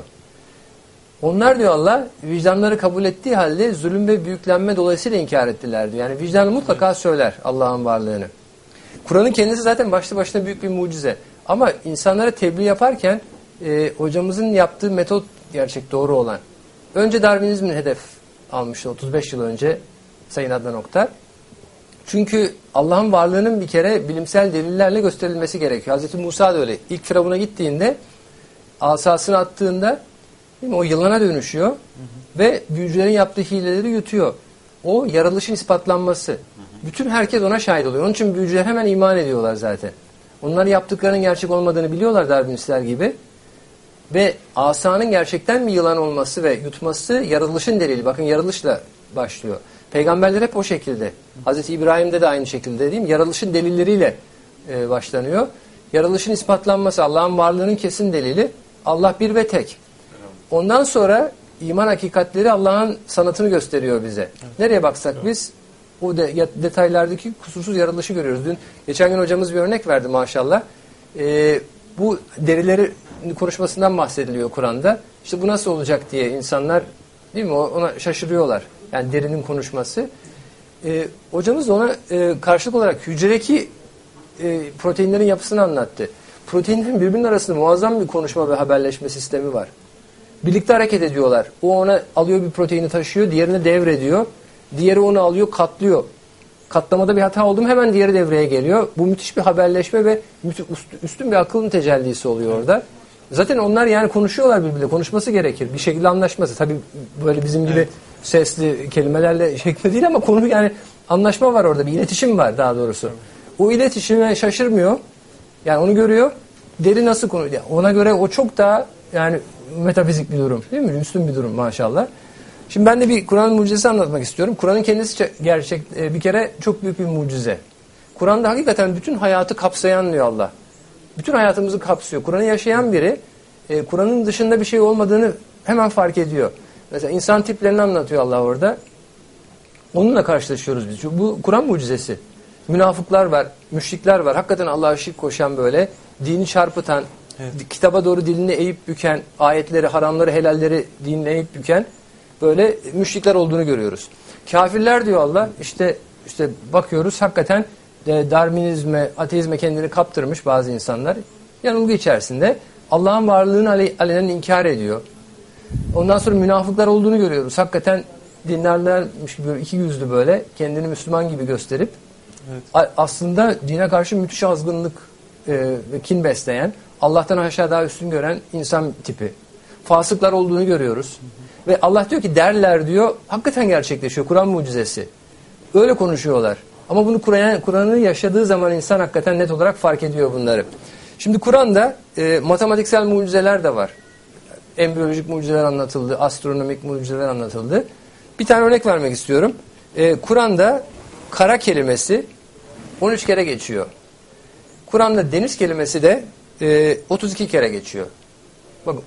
G: Onlar diyor Allah vicdanları kabul ettiği halde zulüm ve büyüklenme dolayısıyla inkar ettiler diyor. Yani vicdanı mutlaka söyler Allah'ın varlığını. Kur'an'ın kendisi zaten başlı başına büyük bir mucize. Ama insanlara tebliğ yaparken hocamızın yaptığı metot gerçek doğru olan. Önce Darwinizmin hedef almıştı 35 yıl önce Sayın Adnan Oktar. Çünkü Allah'ın varlığının bir kere bilimsel delillerle gösterilmesi gerekiyor. Hazreti Musa da öyle. İlk Firavun'a gittiğinde asasını attığında değil mi, o yılana dönüşüyor ve büyücülerin yaptığı hileleri yutuyor. O yaratılışın ispatlanması. Bütün herkes ona şahit oluyor. Onun için büyücüler hemen iman ediyorlar zaten. Onların yaptıklarının gerçek olmadığını biliyorlar Darwinistler gibi. Ve asanın gerçekten bir yılan olması ve yutması yaratılışın delili. Bakın yaratılışla başlıyor. Peygamberler hep o şekilde. Hazreti İbrahim'de de aynı şekilde değil mi? Yaratılışın delilleriyle başlanıyor. Yaratılışın ispatlanması, Allah'ın varlığının kesin delili. Allah bir ve tek. Ondan sonra iman hakikatleri Allah'ın sanatını gösteriyor bize. Evet. Nereye baksak biz o detaylardaki kusursuz yaratılışı görüyoruz. Geçen gün hocamız bir örnek verdi maşallah. Bu derileri konuşmasından bahsediliyor Kur'an'da. İşte bu nasıl olacak diye insanlar değil mi? Ona şaşırıyorlar. Yani derinin konuşması. Hocamız da ona karşılık olarak hücredeki proteinlerin yapısını anlattı. Proteinlerin birbirinin arasında muazzam bir konuşma ve haberleşme sistemi var. Birlikte hareket ediyorlar. O ona alıyor bir proteini taşıyor, diğerine devrediyor. Diğeri onu alıyor, katlıyor. Katlamada bir hata oldu mu hemen diğeri devreye geliyor. Bu müthiş bir haberleşme ve üstün bir akılın tecellisi oluyor orada. Zaten onlar yani konuşuyorlar birbirle. Konuşması gerekir. Bir şekilde anlaşması. Tabii böyle bizim gibi sesli kelimelerle şeklinde değil ama konu yani anlaşma var orada. Bir iletişim var daha doğrusu. O iletişime şaşırmıyor. Yani onu görüyor. Deri nasıl konu? Yani ona göre o çok daha yani metafizik bir durum. Değil mi? Üstün bir durum maşallah. Şimdi ben de bir Kur'an'ın mucizesi anlatmak istiyorum. Kur'an'ın kendisi gerçek bir kere çok büyük bir mucize. Kur'an'da hakikaten bütün hayatı kapsayan diyor Allah. Bütün hayatımızı kapsıyor. Kur'an'ı yaşayan biri Kur'an'ın dışında bir şey olmadığını hemen fark ediyor. Mesela insan tiplerini anlatıyor Allah orada. Onunla karşılaşıyoruz biz. Bu Kur'an mucizesi. Münafıklar var, müşrikler var. Hakikaten Allah'a şirk koşan böyle, dini çarpıtan, kitaba doğru dilini eğip büken, ayetleri, haramları, helalleri dinine eğip büken böyle müşrikler olduğunu görüyoruz. Kafirler diyor Allah, işte bakıyoruz hakikaten Darwinizme, ateizme kendini kaptırmış bazı insanlar. Yanılgı içerisinde Allah'ın varlığını alenen inkar ediyor. Ondan sonra münafıklar olduğunu görüyoruz. Hakikaten dinlerlermiş gibi iki yüzlü böyle kendini Müslüman gibi gösterip aslında dine karşı müthiş azgınlık ve kin besleyen, Allah'tan aşağı daha üstün gören insan tipi. Fasıklar olduğunu görüyoruz. Ve Allah diyor ki derler diyor, hakikaten gerçekleşiyor. Kur'an mucizesi. Öyle konuşuyorlar. Ama bunu Kur'an'ı yaşadığı zaman insan hakikaten net olarak fark ediyor bunları. Şimdi Kur'an'da matematiksel mucizeler de var. Embriyolojik mucizeler anlatıldı, astronomik mucizeler anlatıldı. Bir tane örnek vermek istiyorum. Kur'an'da kara kelimesi 13 kere geçiyor. Kur'an'da deniz kelimesi de 32 kere geçiyor. Bakın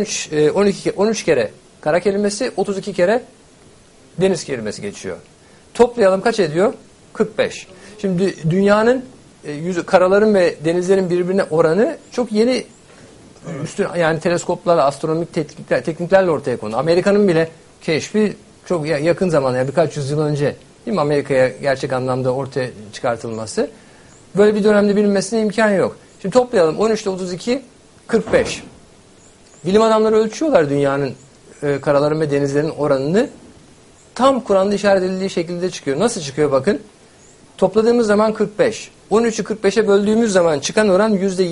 G: 13 kere kara kelimesi, 32 kere deniz kelimesi geçiyor. Toplayalım kaç ediyor? 45. Şimdi dünyanın karaların ve denizlerin birbirine oranı çok yeni yani teleskoplarla, astronomik tekniklerle ortaya kondu. Amerika'nın bile keşfi çok yakın zaman, yani birkaç yüzyıl önce değil mi, Amerika'ya gerçek anlamda ortaya çıkartılması. Böyle bir dönemde bilinmesine imkan yok. Şimdi toplayalım 13 ile 32 45. Bilim adamları ölçüyorlar dünyanın karaların ve denizlerin oranını. Tam Kur'an'da işaret edildiği şekilde çıkıyor. Nasıl çıkıyor bakın. Topladığımız zaman 45. 13'ü 45'e böldüğümüz zaman çıkan oran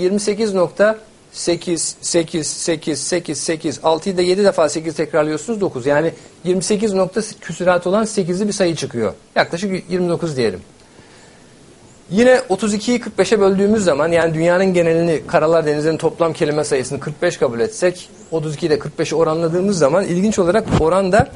G: %28.88888. 6'yı da 7 defa 8 tekrarlıyorsunuz 9. Yani 28 nokta küsurat olan 8'li bir sayı çıkıyor. Yaklaşık 29 diyelim. Yine 32'yi 45'e böldüğümüz zaman, yani dünyanın genelini, karalar denizlerin toplam kelime sayısını 45 kabul etsek, 32'yi de 45'e oranladığımız zaman ilginç olarak oranda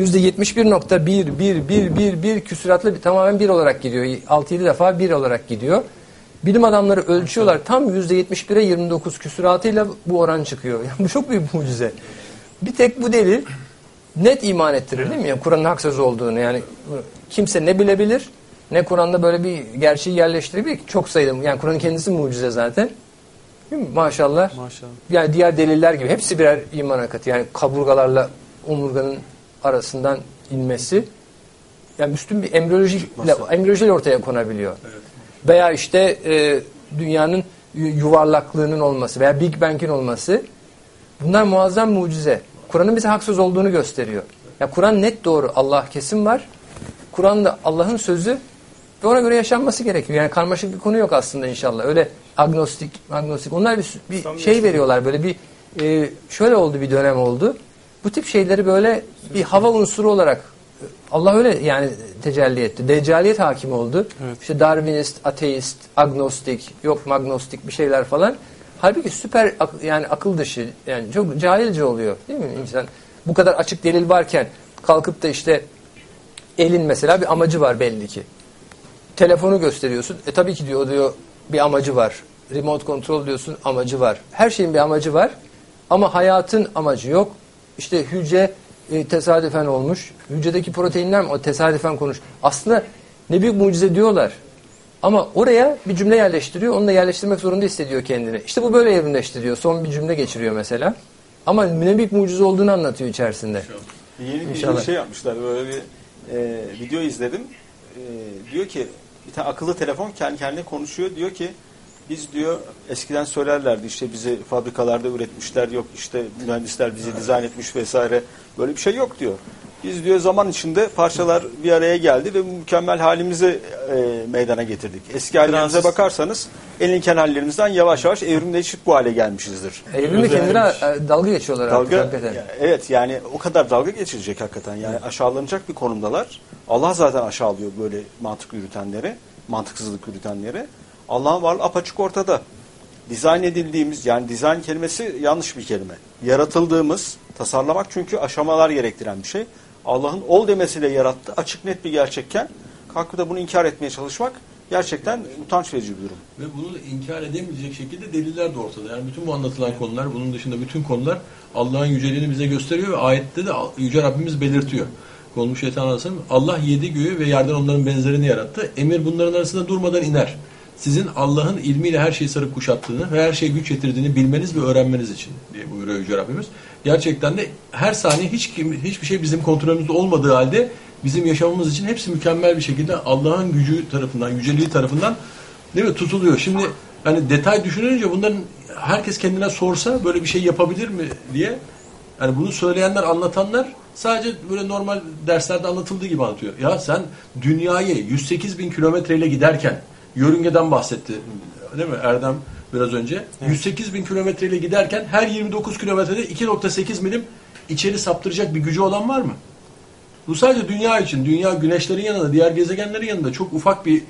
G: %71.1 küsuratlı tamamen 1 olarak gidiyor. 6-7 defa 1 olarak gidiyor. Bilim adamları ölçüyorlar. Tam %71'e 29 küsuratıyla bu oran çıkıyor. Yani bu çok büyük mucize. Bir tek bu delil net iman ettirir değil mi? Yani Kur'an'ın hak sözü olduğunu. Yani kimse ne bilebilir, ne Kur'an'da böyle bir gerçeği yerleştirebilir. Çok sayıda. Yani Kur'an'ın kendisi mucize zaten. Değil mi? Maşallah.
A: Maşallah.
G: Yani diğer deliller gibi. Hepsi birer iman hakikati. Yani kaburgalarla omurganın arasından inmesi. Yani üstün bir embriyolojiyle ortaya konabiliyor. Evet. Veya işte dünyanın yuvarlaklığının olması veya Big Bang'in olması. Bunlar muazzam mucize. Kur'an'ın bize hak söz olduğunu gösteriyor. Ya Kur'an net doğru. Allah kesin var. Kur'an'da Allah'ın sözü ve ona göre yaşanması gerekiyor. Yani karmaşık bir konu yok aslında inşallah. Öyle agnostik. Onlar bir şey veriyorlar. Böyle bir şöyle oldu, bir dönem oldu. Bu tip şeyleri böyle bir hava unsuru olarak Allah öyle yani tecelli etti. Deccaliyet hakim oldu. Evet. İşte Darwinist, ateist, agnostik, yok magnostik bir şeyler falan. Halbuki süper yani akıl dışı, yani çok cahilce oluyor değil mi insan? Bu kadar açık delil varken kalkıp da işte elin mesela bir amacı var belli ki. Telefonu gösteriyorsun. Tabii ki diyor bir amacı var. Remote control diyorsun, amacı var. Her şeyin bir amacı var. Ama hayatın amacı yok. İşte hücre tesadüfen olmuş. Hücredeki proteinler mi o tesadüfen konuş. Aslında ne büyük mucize diyorlar. Ama oraya bir cümle yerleştiriyor. Onu da yerleştirmek zorunda hissediyor kendini. İşte bu böyle evrimleştiriyor. Son bir cümle geçiriyor mesela. Ama ne büyük mucize olduğunu anlatıyor içerisinde.
B: Yeni bir şey yapmışlar. Böyle bir video izledim. Diyor ki bir tane akıllı telefon kendi kendine konuşuyor. Diyor ki biz diyor eskiden söylerlerdi işte bizi fabrikalarda üretmişler, yok işte mühendisler bizi dizayn etmiş vesaire. Böyle bir şey yok diyor. Biz diyor zaman içinde parçalar bir araya geldi ve bu mükemmel halimizi meydana getirdik. Eski hallerimize bakarsanız en ilkel hallerimizden yavaş yavaş evrimleşip bu hale gelmişizdir.
G: Evrimle kendine dalga geçiyorlar hakikaten.
B: Evet yani o kadar dalga geçilecek hakikaten. Yani aşağılanacak bir konumdalar. Allah zaten aşağılıyor böyle mantık yürütenleri, mantıksızlık yürütenleri. Allah'ın varlığı apaçık ortada. Dizayn edildiğimiz, yani dizayn kelimesi yanlış bir kelime. Yaratıldığımız, tasarlamak çünkü aşamalar gerektiren bir şey. Allah'ın ol demesiyle yarattı. Açık net bir gerçekken kalkıp da bunu inkar etmeye çalışmak gerçekten utanç verici bir durum.
E: Ve bunu inkar edemeyecek şekilde deliller de ortada. Yani bütün bu anlatılan konular, bunun dışında bütün konular Allah'ın yüceliğini bize gösteriyor ve ayette de Yüce Rabbimiz belirtiyor. Konmuş şeytan arasında Allah 7 göğü ve yerden onların benzerini yarattı. Emir bunların arasında durmadan iner. Sizin Allah'ın ilmiyle her şeyi sarıp kuşattığını ve her şeye güç yetirdiğini bilmeniz ve öğrenmeniz için diye buyuruyor Yüce Rabbimiz. Gerçekten de her saniye hiçbir şey bizim kontrolümüzde olmadığı halde bizim yaşamamız için hepsi mükemmel bir şekilde Allah'ın gücü tarafından, yüceliği tarafından değil mi tutuluyor. Şimdi hani detay düşününce bunların herkes kendine sorsa böyle bir şey yapabilir mi diye, yani bunu söyleyenler, anlatanlar sadece böyle normal derslerde anlatıldığı gibi anlatıyor. Ya sen dünyayı 108 bin kilometreyle giderken, yörüngeden bahsetti değil mi Erdem biraz önce? Evet. 108 bin kilometreyle giderken her 29 kilometrede 2.8 milim içeri saptıracak bir gücü olan var mı? Bu sadece dünya için. Dünya güneşlerin yanında, diğer gezegenlerin yanında çok ufak bir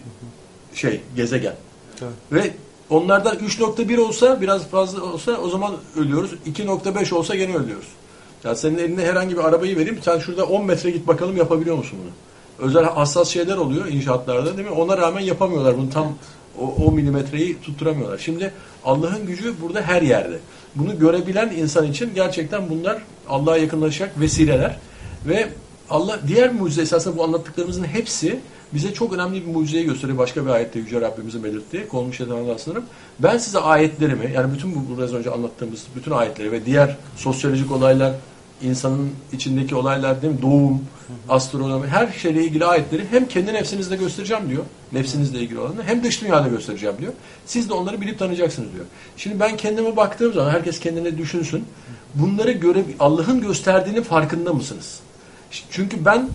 E: gezegen. Evet. Ve onlardan 3.1 olsa, biraz fazla olsa o zaman ölüyoruz. 2.5 olsa gene ölüyoruz. Yani senin elinde herhangi bir arabayı vereyim, sen şurada 10 metre git bakalım yapabiliyor musun bunu? Özel hassas şeyler oluyor inşaatlarda değil mi? Ona rağmen yapamıyorlar. Bunu tam o milimetreyi tutturamıyorlar. Şimdi Allah'ın gücü burada her yerde. Bunu görebilen insan için gerçekten bunlar Allah'a yakınlaşacak vesileler. Ve Allah diğer mucize, esasında bu anlattıklarımızın hepsi bize çok önemli bir mucizeyi gösteriyor. Başka bir ayette Yüce Rabbimizin belirttiği, konmuş şeytan Allah'a sınırım. Ben size ayetlerimi, yani bütün bu biraz önce anlattığımız bütün ayetleri ve diğer sosyolojik olaylar, insanın içindeki olaylar değil mi? Doğum, astronomi, her şeyle ilgili ayetleri hem kendi nefsinizde göstereceğim diyor. Nefsinizle ilgili olanı, hem dış dünyada göstereceğim diyor. Siz de onları bilip tanıyacaksınız diyor. Şimdi ben kendime baktığım zaman, herkes kendine düşünsün. Bunları Allah'ın gösterdiğinin farkında mısınız? Çünkü ben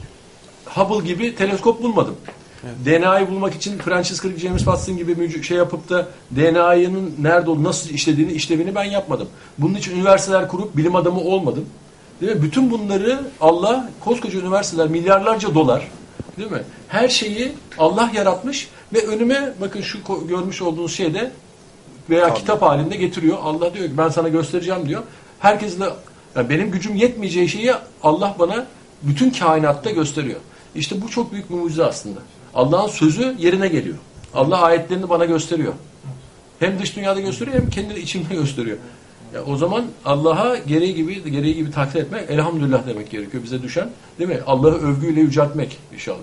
E: Hubble gibi teleskop bulmadım. Evet. DNA'yı bulmak için Francis Crick, James Watson gibi şey yapıp da DNA'nın nerede olduğunu, nasıl işlevini ben yapmadım. Bunun için üniversiteler kurup bilim adamı olmadım. Değil mi? Bütün bunları Allah, koskoca üniversiteler, milyarlarca dolar, değil mi? Her şeyi Allah yaratmış ve önüme bakın şu görmüş olduğunuz şeyde veya kitap halinde getiriyor. Allah diyor ki ben sana göstereceğim diyor. Herkesle, yani benim gücüm yetmeyeceği şeyi Allah bana bütün kainatta gösteriyor. İşte bu çok büyük bir mucize aslında. Allah'ın sözü yerine geliyor. Allah ayetlerini bana gösteriyor. Hem dış dünyada gösteriyor hem kendi içimde gösteriyor. Ya o zaman Allah'a gereği gibi takdir etmek, elhamdülillah demek gerekiyor bize düşen. Değil mi? Allah'ı övgüyle yüceltmek inşallah.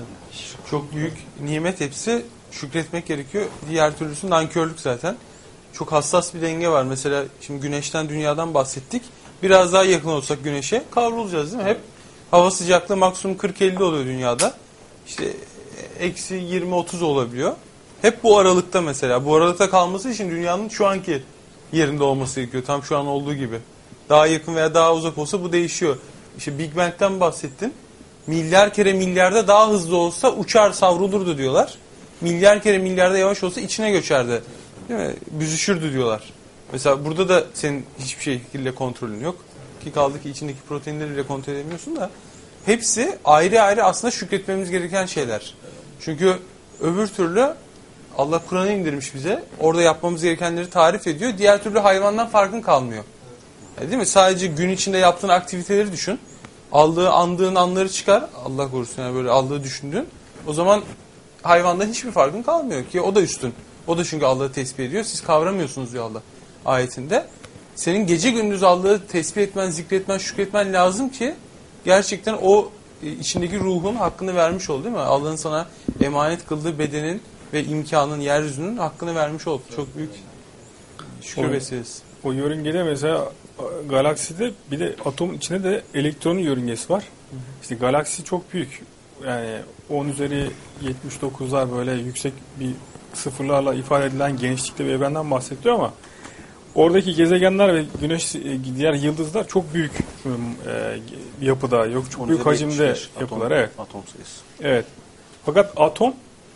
A: Çok büyük nimet hepsi, şükretmek gerekiyor. Diğer türlüsü nankörlük zaten. Çok hassas bir denge var. Mesela şimdi güneşten, dünyadan bahsettik. Biraz daha yakın olsak güneşe kavrulacağız değil mi? Hep hava sıcaklığı maksimum 40-50 oluyor dünyada. İşte eksi 20-30 olabiliyor. Hep bu aralıkta mesela. Bu aralıkta kalması için dünyanın şu anki yerinde olması gerekiyor. Tam şu an olduğu gibi. Daha yakın veya daha uzak olsa bu değişiyor. İşte Big Bang'den bahsettin. Milyar kere milyarda daha hızlı olsa uçar, savrulurdu diyorlar. Milyar kere milyarda yavaş olsa içine göçerdi. Değil mi? Büzüşürdü diyorlar. Mesela burada da senin hiçbir şekilde kontrolün yok. Ki kaldı ki içindeki proteinleri bile kontrol edemiyorsun da. Hepsi ayrı ayrı aslında şükretmemiz gereken şeyler. Çünkü öbür türlü Allah Kur'an'ı indirmiş bize. Orada yapmamız gerekenleri tarif ediyor. Diğer türlü hayvandan farkın kalmıyor. Değil mi? Sadece gün içinde yaptığın aktiviteleri düşün. Andığın anları çıkar. Allah korusun yani böyle aldığı düşündüğün. O zaman hayvandan hiçbir farkın kalmıyor ki o da üstün. O da çünkü Allah'ı tesbih ediyor. Siz kavramıyorsunuz diyor Allah ayetinde. Senin gece gündüz Allah'ı tesbih etmen, zikretmen, şükretmen lazım ki gerçekten o içindeki ruhun hakkını vermiş ol değil mi? Allah'ın sana emanet kıldığı bedenin ve imkanın, yeryüzünün hakkını vermiş ol. Çok büyük şükür vesilesi.
C: O yörüngede mesela galakside bir de atomun içinde de elektronun yörüngesi var. İşte galaksi çok büyük. Yani 10 üzeri 79'lar böyle yüksek bir sıfırlarla ifade edilen genişlikte bir evrenden bahsediyor ama oradaki gezegenler ve güneş, diğer yıldızlar çok büyük yapıda, yok çok büyük hacimde yapılar. Evet.
B: Atom sayısı.
C: Evet. Fakat atom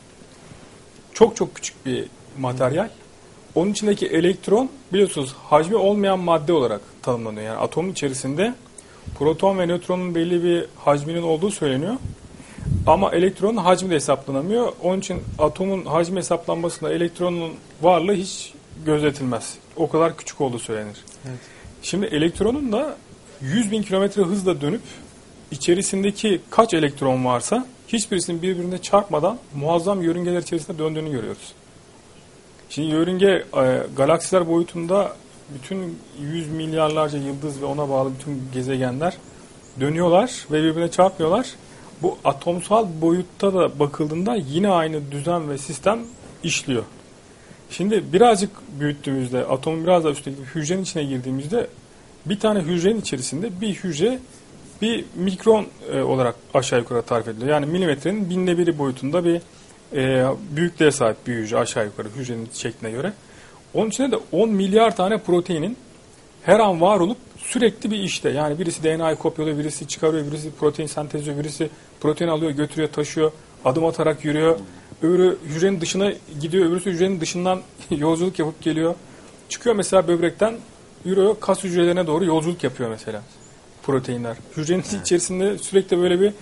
C: çok çok küçük bir materyal. Onun içindeki elektron biliyorsunuz hacmi olmayan madde olarak tanımlanıyor. Yani atomun içerisinde proton ve nötronun belli bir hacminin olduğu söyleniyor. Ama elektronun hacmi de hesaplanamıyor. Onun için atomun hacmi hesaplanmasında elektronun varlığı hiç gözetilmez. O kadar küçük olduğu söylenir. Evet. Şimdi elektronun da 100.000 kilometre hızla dönüp içerisindeki kaç elektron varsa hiçbirisinin birbirine çarpmadan muazzam yörüngeler içerisinde döndüğünü görüyoruz. Şimdi yörünge galaksiler boyutunda bütün 100 milyarlarca yıldız ve ona bağlı bütün gezegenler dönüyorlar ve birbirine çarpmıyorlar. Bu atomsal boyutta da bakıldığında yine aynı düzen ve sistem işliyor. Şimdi birazcık büyüttüğümüzde, atomun biraz daha üstteki hücrenin içine girdiğimizde bir tane hücrenin içerisinde bir hücre bir mikron olarak aşağı yukarı tarif ediliyor. Yani milimetrenin 1/1000 boyutunda bir büyüklüğe sahip bir hücre aşağı yukarı hücrenin şekline göre. Onun içinde de 10 milyar tane proteinin her an var olup sürekli bir işte. Yani birisi DNA'yı kopyalıyor, birisi çıkarıyor, birisi protein sentezliyor, birisi protein alıyor, götürüyor, taşıyor, adım atarak yürüyor. Öbürü hücrenin dışına gidiyor, öbürüsü hücrenin dışından yolculuk yapıp geliyor. Çıkıyor mesela böbrekten, yürüyor, kas hücrelerine doğru yolculuk yapıyor mesela proteinler. Hücrenin içerisinde sürekli böyle bir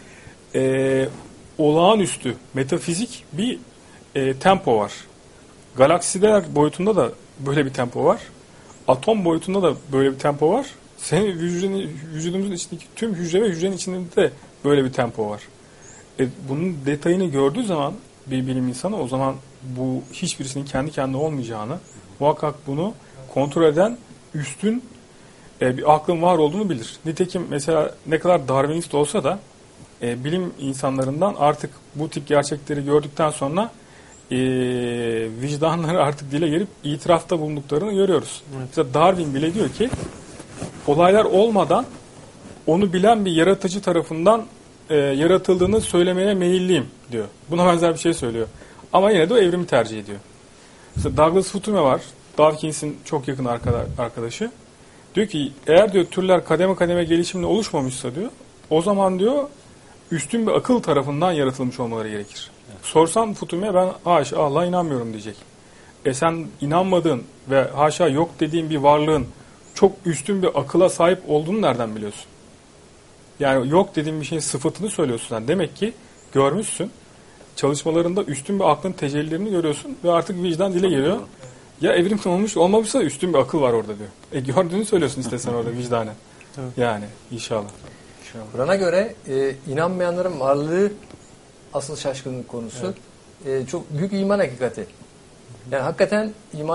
C: olağanüstü, metafizik bir tempo var. Galaksiler boyutunda da böyle bir tempo var. Atom boyutunda da böyle bir tempo var. Senin vücudumuzun içindeki tüm hücre ve hücrenin içinde de böyle bir tempo var. Bunun detayını gördüğü zaman bir bilim insanı o zaman bu hiçbirisinin kendi kendine olmayacağını, muhakkak bunu kontrol eden üstün bir aklın var olduğunu bilir. Nitekim mesela ne kadar Darwinist olsa da bilim insanlarından artık bu tip gerçekleri gördükten sonra vicdanları artık dile gelip itirafta bulunduklarını görüyoruz. Evet. Mesela Darwin bile diyor ki olaylar olmadan onu bilen bir yaratıcı tarafından yaratıldığını söylemeye meyilliyim diyor. Buna benzer bir şey söylüyor. Ama yine de o evrimi tercih ediyor. Mesela Douglas Futume var. Dawkins'in çok yakın arkadaşı. Diyor ki eğer diyor türler kademe kademe gelişimle oluşmamışsa diyor o zaman diyor üstün bir akıl tarafından yaratılmış olmaları gerekir. Evet. Sorsan Futume'ye ben haşa Allah'a inanmıyorum diyecek. Sen inanmadığın ve haşa yok dediğin bir varlığın çok üstün bir akıla sahip olduğunu nereden biliyorsun? Yani yok dediğin bir şeyin sıfatını söylüyorsun sen. Demek ki görmüşsün. Çalışmalarında üstün bir aklın tecellilerini görüyorsun ve artık vicdan dile geliyor. Ya evrim olmuş olmamışsa üstün bir akıl var orada diyor. Gördüğünü söylüyorsun istesen orada vicdanen. Yani inşallah.
G: Kur'an'a göre inanmayanların varlığı asıl şaşkınlık konusu. Evet. Çok büyük iman hakikati. Yani hakikaten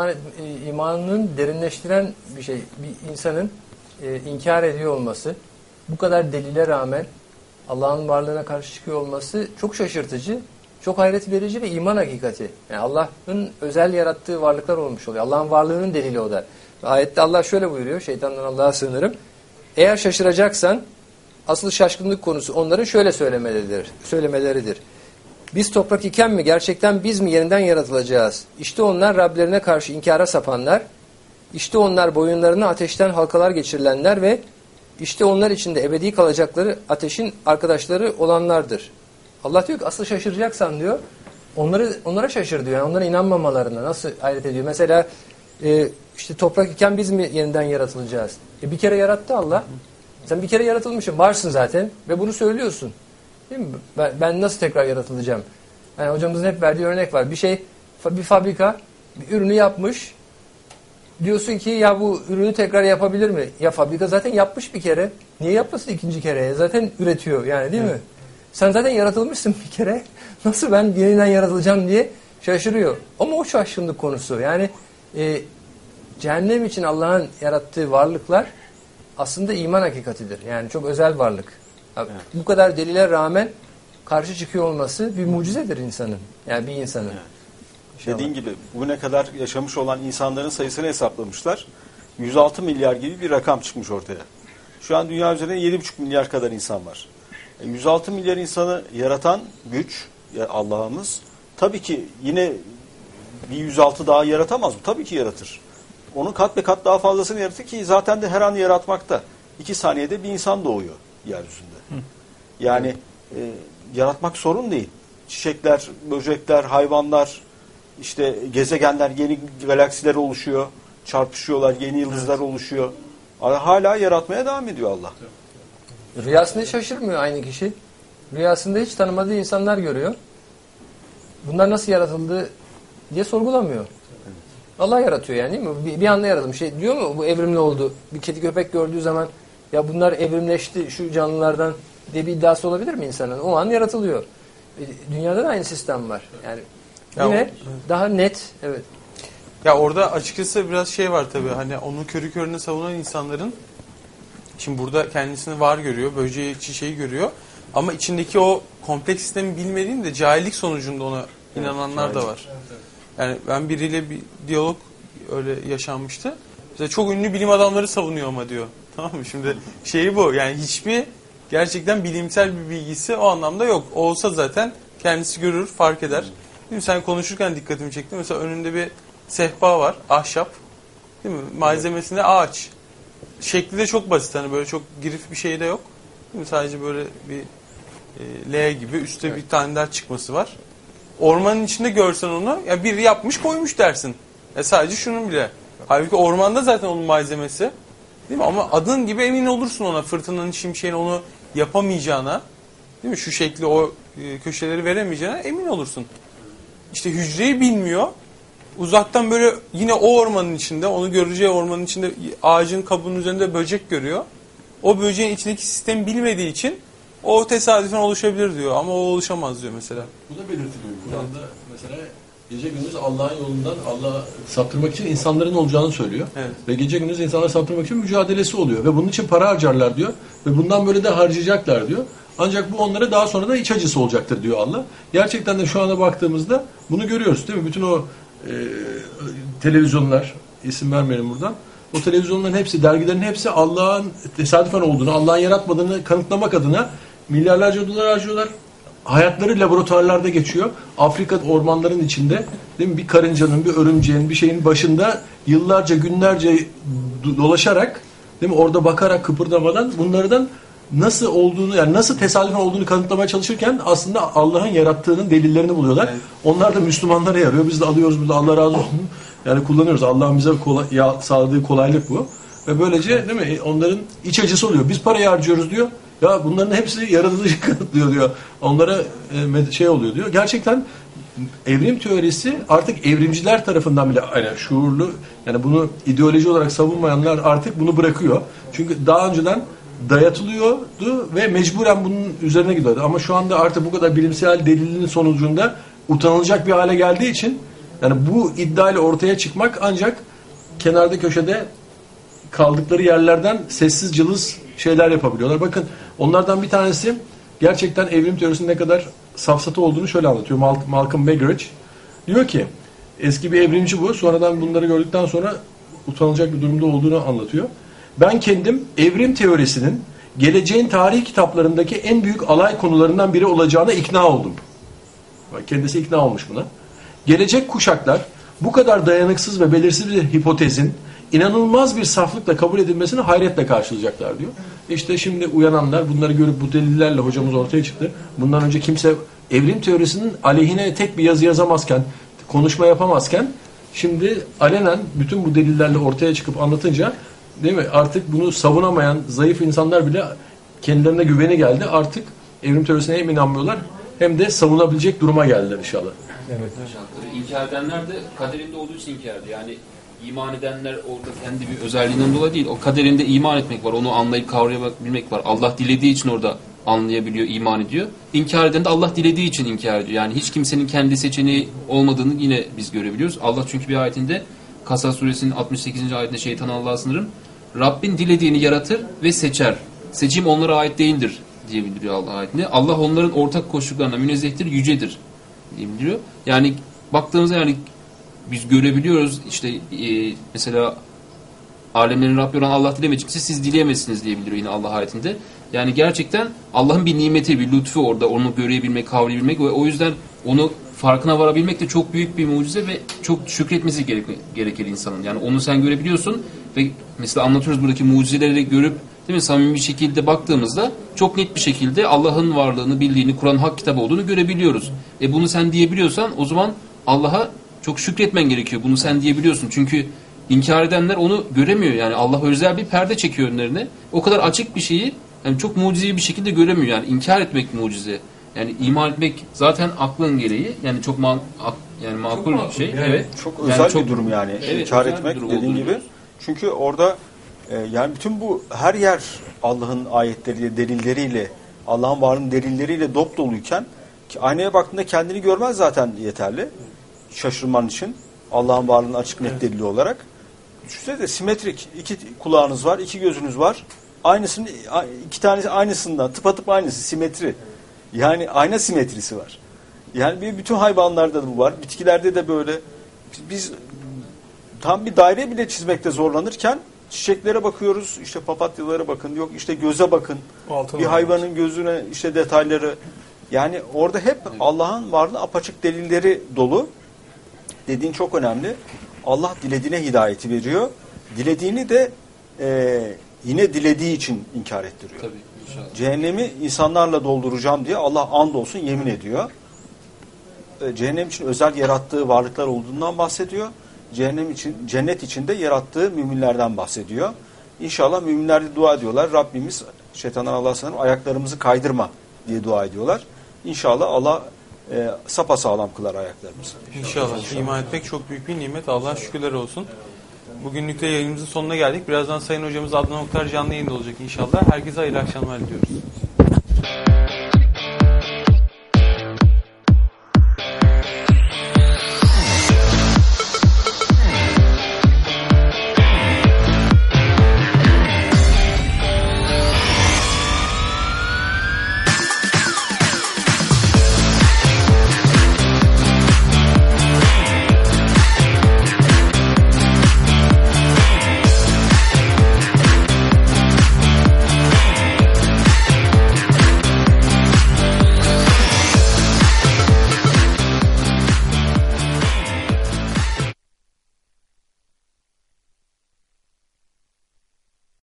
G: imanının derinleştiren bir şey. Bir insanın inkar ediyor olması, bu kadar delile rağmen Allah'ın varlığına karşı çıkıyor olması çok şaşırtıcı, çok hayret verici ve iman hakikati. Yani Allah'ın özel yarattığı varlıklar olmuş oluyor. Allah'ın varlığının delili o da. Ve ayette Allah şöyle buyuruyor, şeytandan Allah'a sığınırım. Eğer şaşıracaksan asıl şaşkınlık konusu onların şöyle söylemeleridir. Biz toprak iken mi, gerçekten biz mi yeniden yaratılacağız? İşte onlar Rablerine karşı inkara sapanlar, işte onlar boyunlarına ateşten halkalar geçirilenler ve işte onlar içinde ebedi kalacakları ateşin arkadaşları olanlardır. Allah diyor ki asıl şaşıracaksan diyor, onlara şaşır diyor. Yani onlara inanmamalarına nasıl hayret ediyor. Mesela işte toprak iken biz mi yeniden yaratılacağız? Bir kere yarattı Allah. Sen bir kere yaratılmışsın, varsın zaten ve bunu söylüyorsun. Değil mi? Ben nasıl tekrar yaratılacağım? Yani hocamızın hep verdiği örnek var. Bir fabrika bir ürünü yapmış. Diyorsun ki ya bu ürünü tekrar yapabilir mi? Ya fabrika zaten yapmış bir kere. Niye yapmasın ikinci kere? Zaten üretiyor yani değil mi? Sen zaten yaratılmışsın bir kere. Nasıl ben yeniden yaratılacağım diye şaşırıyor. Ama o şaşkınlık konusu. Yani cehennem için Allah'ın yarattığı varlıklar aslında iman hakikatidir. Yani çok özel varlık. Evet. Bu kadar delile rağmen karşı çıkıyor olması bir mucizedir insanın. Yani bir insanın. Evet.
B: Dediğin gibi bugüne kadar yaşamış olan insanların sayısını hesaplamışlar. 106 milyar gibi bir rakam çıkmış ortaya. Şu an dünya üzerinde 7,5 milyar kadar insan var. 106 milyar insanı yaratan güç Allah'ımız tabii ki yine bir 106 daha yaratamaz mı? Tabii ki yaratır. Onun kat be kat daha fazlasını yaratır ki zaten de her an yaratmakta. 2 saniyede bir insan doğuyor yeryüzünde. Yani yaratmak sorun değil. Çiçekler, böcekler, hayvanlar, işte gezegenler, yeni galaksiler oluşuyor, çarpışıyorlar, yeni yıldızlar oluşuyor. Hala yaratmaya devam ediyor Allah.
G: Rüyasında hiç şaşırmıyor aynı kişi. Rüyasında hiç tanımadığı insanlar görüyor. Bunlar nasıl yaratıldı diye sorgulamıyor. Allah yaratıyor yani değil mi? Bir anda yaratılmış. Diyor mu bu evrimli oldu? Bir kedi köpek gördüğü zaman ya bunlar evrimleşti şu canlılardan diye bir iddiası olabilir mi insanın? O an yaratılıyor. Dünyada da aynı sistem var. Yani yine daha net. Evet.
A: Ya orada açıkçası biraz şey var tabii, hani onu körü körüne savunan insanların, şimdi burada kendisini var görüyor, böceği, çiçeği görüyor ama içindeki o kompleks sistemi bilmediğinde cahillik sonucunda ona inananlar da var. Yani ben biriyle bir diyalog öyle yaşanmıştı. Mesela çok ünlü bilim adamları savunuyor ama diyor. Tamam mı? Şimdi şeyi bu, yani hiçbir gerçekten bilimsel bir bilgisi o anlamda yok. O olsa zaten kendisi görür, fark eder. Değil mi? Sen konuşurken dikkatimi çekti. Mesela önünde bir sehpa var, ahşap. Değil mi? Malzemesinde ağaç. Şekli de çok basit. Hani böyle çok girif bir şey de yok. Değil mi? Sadece böyle bir L gibi üstte bir tane daha çıkması var. Ormanın içinde görsen onu, ya biri yapmış koymuş dersin. Sadece şunun bile. Halbuki ormanda zaten onun malzemesi. Değil mi? Ama adın gibi emin olursun ona, fırtınanın, şimşeğin onu yapamayacağına. Değil mi? Şu şekli, o köşeleri veremeyeceğine emin olursun. İşte hücreyi bilmiyor. Uzaktan böyle yine o ormanın içinde, onu göreceği ormanın içinde ağacın kabuğunun üzerinde böcek görüyor. O böceğin içindeki sistemi bilmediği için o tesadüfen oluşabilir diyor ama o oluşamaz diyor mesela.
E: Bu da belirtiliyor. Kur'an'da mesela gece gündüz Allah'ın yolundan Allah'a saptırmak için insanların olacağını söylüyor. Evet. Ve gece gündüz insanları saptırmak için mücadelesi oluyor. Ve bunun için para harcarlar diyor. Ve bundan böyle de harcayacaklar diyor. Ancak bu onlara daha sonra da iç acısı olacaktır diyor Allah. Gerçekten de şu anda baktığımızda bunu görüyoruz değil mi? Bütün o televizyonlar, isim vermeyelim buradan. O televizyonların hepsi, dergilerin hepsi Allah'ın tesadüfen olduğunu, Allah'ın yaratmadığını kanıtlamak adına milyarlarca dolar harcıyorlar. Hayatları laboratuvarlarda geçiyor. Afrika ormanların içinde, değil mi? Bir karıncanın, bir örümceğin, bir şeyin başında yıllarca, günlerce dolaşarak, değil mi? Orada bakarak, kıpırdamadan bunlardan nasıl olduğunu, yani nasıl tesadüfen olduğunu kanıtlamaya çalışırken aslında Allah'ın yarattığının delillerini buluyorlar. Evet. Onlar da Müslümanlara yarıyor. Biz de alıyoruz burada, Allah razı olsun. Yani kullanıyoruz. Allah'ın bize sağladığı kolaylık bu. Ve böylece değil mi? Onların iç acısı oluyor. Biz parayı harcıyoruz diyor. Ya bunların hepsi yaratılışı kanıtlıyor diyor. Onlara şey oluyor diyor. Gerçekten evrim teorisi artık evrimciler tarafından bile yani şuurlu, yani bunu ideoloji olarak savunmayanlar artık bunu bırakıyor. Çünkü daha önceden dayatılıyordu ve mecburen bunun üzerine gidiyordu. Ama şu anda artık bu kadar bilimsel delilin sonucunda utanılacak bir hale geldiği için yani bu iddiayla ortaya çıkmak ancak kenarda köşede kaldıkları yerlerden sessiz cılız şeyler yapabiliyorlar. Bakın onlardan bir tanesi gerçekten evrim teorisinin ne kadar safsata olduğunu şöyle anlatıyor. Malcolm Bagridge diyor ki eski bir evrimci bu. Sonradan bunları gördükten sonra utanılacak bir durumda olduğunu anlatıyor. Ben kendim evrim teorisinin geleceğin tarih kitaplarındaki en büyük alay konularından biri olacağına ikna oldum. Bak, kendisi ikna olmuş buna. Gelecek kuşaklar bu kadar dayanıksız ve belirsiz bir hipotezin inanılmaz bir saflıkla kabul edilmesini hayretle karşılayacaklar diyor. İşte şimdi uyananlar bunları görüp bu delillerle hocamız ortaya çıktı. Bundan önce kimse evrim teorisinin aleyhine tek bir yazı yazamazken, konuşma yapamazken şimdi alenen bütün bu delillerle ortaya çıkıp anlatınca değil mi? Artık bunu savunamayan zayıf insanlar bile kendilerine güveni geldi. Artık evrim teorisine hem inanmıyorlar hem de savunabilecek duruma geldiler inşallah.
H: Evet. İnkar edenler de kaderinde olduğu için inkar ediyor. Yani iman edenler orada kendi bir özelliğinden dolayı değil. O kaderinde iman etmek var. Onu anlayıp kavrayabilmek var. Allah dilediği için orada anlayabiliyor, iman ediyor. İnkar eden de Allah dilediği için inkar ediyor. Yani hiç kimsenin kendi seçeneği olmadığını yine biz görebiliyoruz. Allah çünkü bir ayetinde Kasas suresinin 68. ayetinde şeytan Allah'a sınırım. Rabbin dilediğini yaratır ve seçer. Seçim onlara ait değildir diye bildiriyor Allah ayetinde. Allah onların ortak koşullarına münezzehtir, yücedir diye bildiriyor. Yani baktığımızda yani biz görebiliyoruz işte mesela alemlerin Rabbi olan Allah dilemedikçe siz dileyemezsiniz diye bildiriyor yine Allah ayetinde. Yani gerçekten Allah'ın bir nimeti, bir lütfu orada onu görebilmek, kavrayabilmek ve o yüzden onu farkına varabilmek de çok büyük bir mucize ve çok şükretmesi gerekir insanın. Yani onu sen görebiliyorsun ve mesela anlatıyoruz buradaki mucizeleri görüp değil mi samimi bir şekilde baktığımızda çok net bir şekilde Allah'ın varlığını, bildiğini, Kur'an hak kitabı olduğunu görebiliyoruz. Bunu sen diyebiliyorsan o zaman Allah'a çok şükretmen gerekiyor. Bunu sen diyebiliyorsun. Çünkü inkar edenler onu göremiyor. Yani Allah özel bir perde çekiyor önlerine. O kadar açık bir şeyi yani çok mucizevi bir şekilde göremiyor. Yani inkar etmek mucize. Yani iman etmek zaten aklın gereği. Yani çok makul bir şey.
B: Yani
H: evet.
B: Çok özel yani bir durum yani.
H: Evet,
B: inkar etmek dediğin gibi. Çünkü orada yani bütün bu her yer Allah'ın ayetleriyle, delilleriyle Allah'ın varlığının delilleriyle dop doluyken, ki aynaya baktığında kendini görmez zaten yeterli. Şaşırman için Allah'ın varlığının açık net delili olarak. Düşünsene simetrik. 2 kulağınız var, 2 gözünüz var. Aynısının 2 tanesi aynısından tıpatıp aynısı simetri. Yani ayna simetrisi var. Yani bütün hayvanlarda da bu var. Bitkilerde de böyle. Biz tam bir daire bile çizmekte zorlanırken çiçeklere bakıyoruz. İşte papatyalara bakın. Yok işte göze bakın.
C: Altın
B: bir hayvanın gözüne işte detayları. Yani orada hep Allah'ın varlığı apaçık delilleri dolu. Dediğin çok önemli. Allah dilediğine hidayeti veriyor. Dilediğini de yine dilediği için inkar ettiriyor.
A: Tabii, inşallah.
B: Cehennemi insanlarla dolduracağım diye Allah andolsun yemin ediyor. Cehennem için özel yarattığı varlıklar olduğundan bahsediyor. Cehennem için, cennet içinde yarattığı müminlerden bahsediyor. İnşallah müminler de dua ediyorlar. Rabbimiz şeytandan Allah'a sığınırım ayaklarımızı kaydırma diye dua ediyorlar. İnşallah Allah sapasağlam kılar ayaklarımızı.
A: İnşallah. İman etmek çok büyük bir nimet. Allah'a şükürler olsun. Bugünlük de yayınımızın sonuna geldik. Birazdan Sayın Hocamız Adnan Oktar canlı yayında olacak inşallah. Herkese hayırlı akşamlar diliyoruz.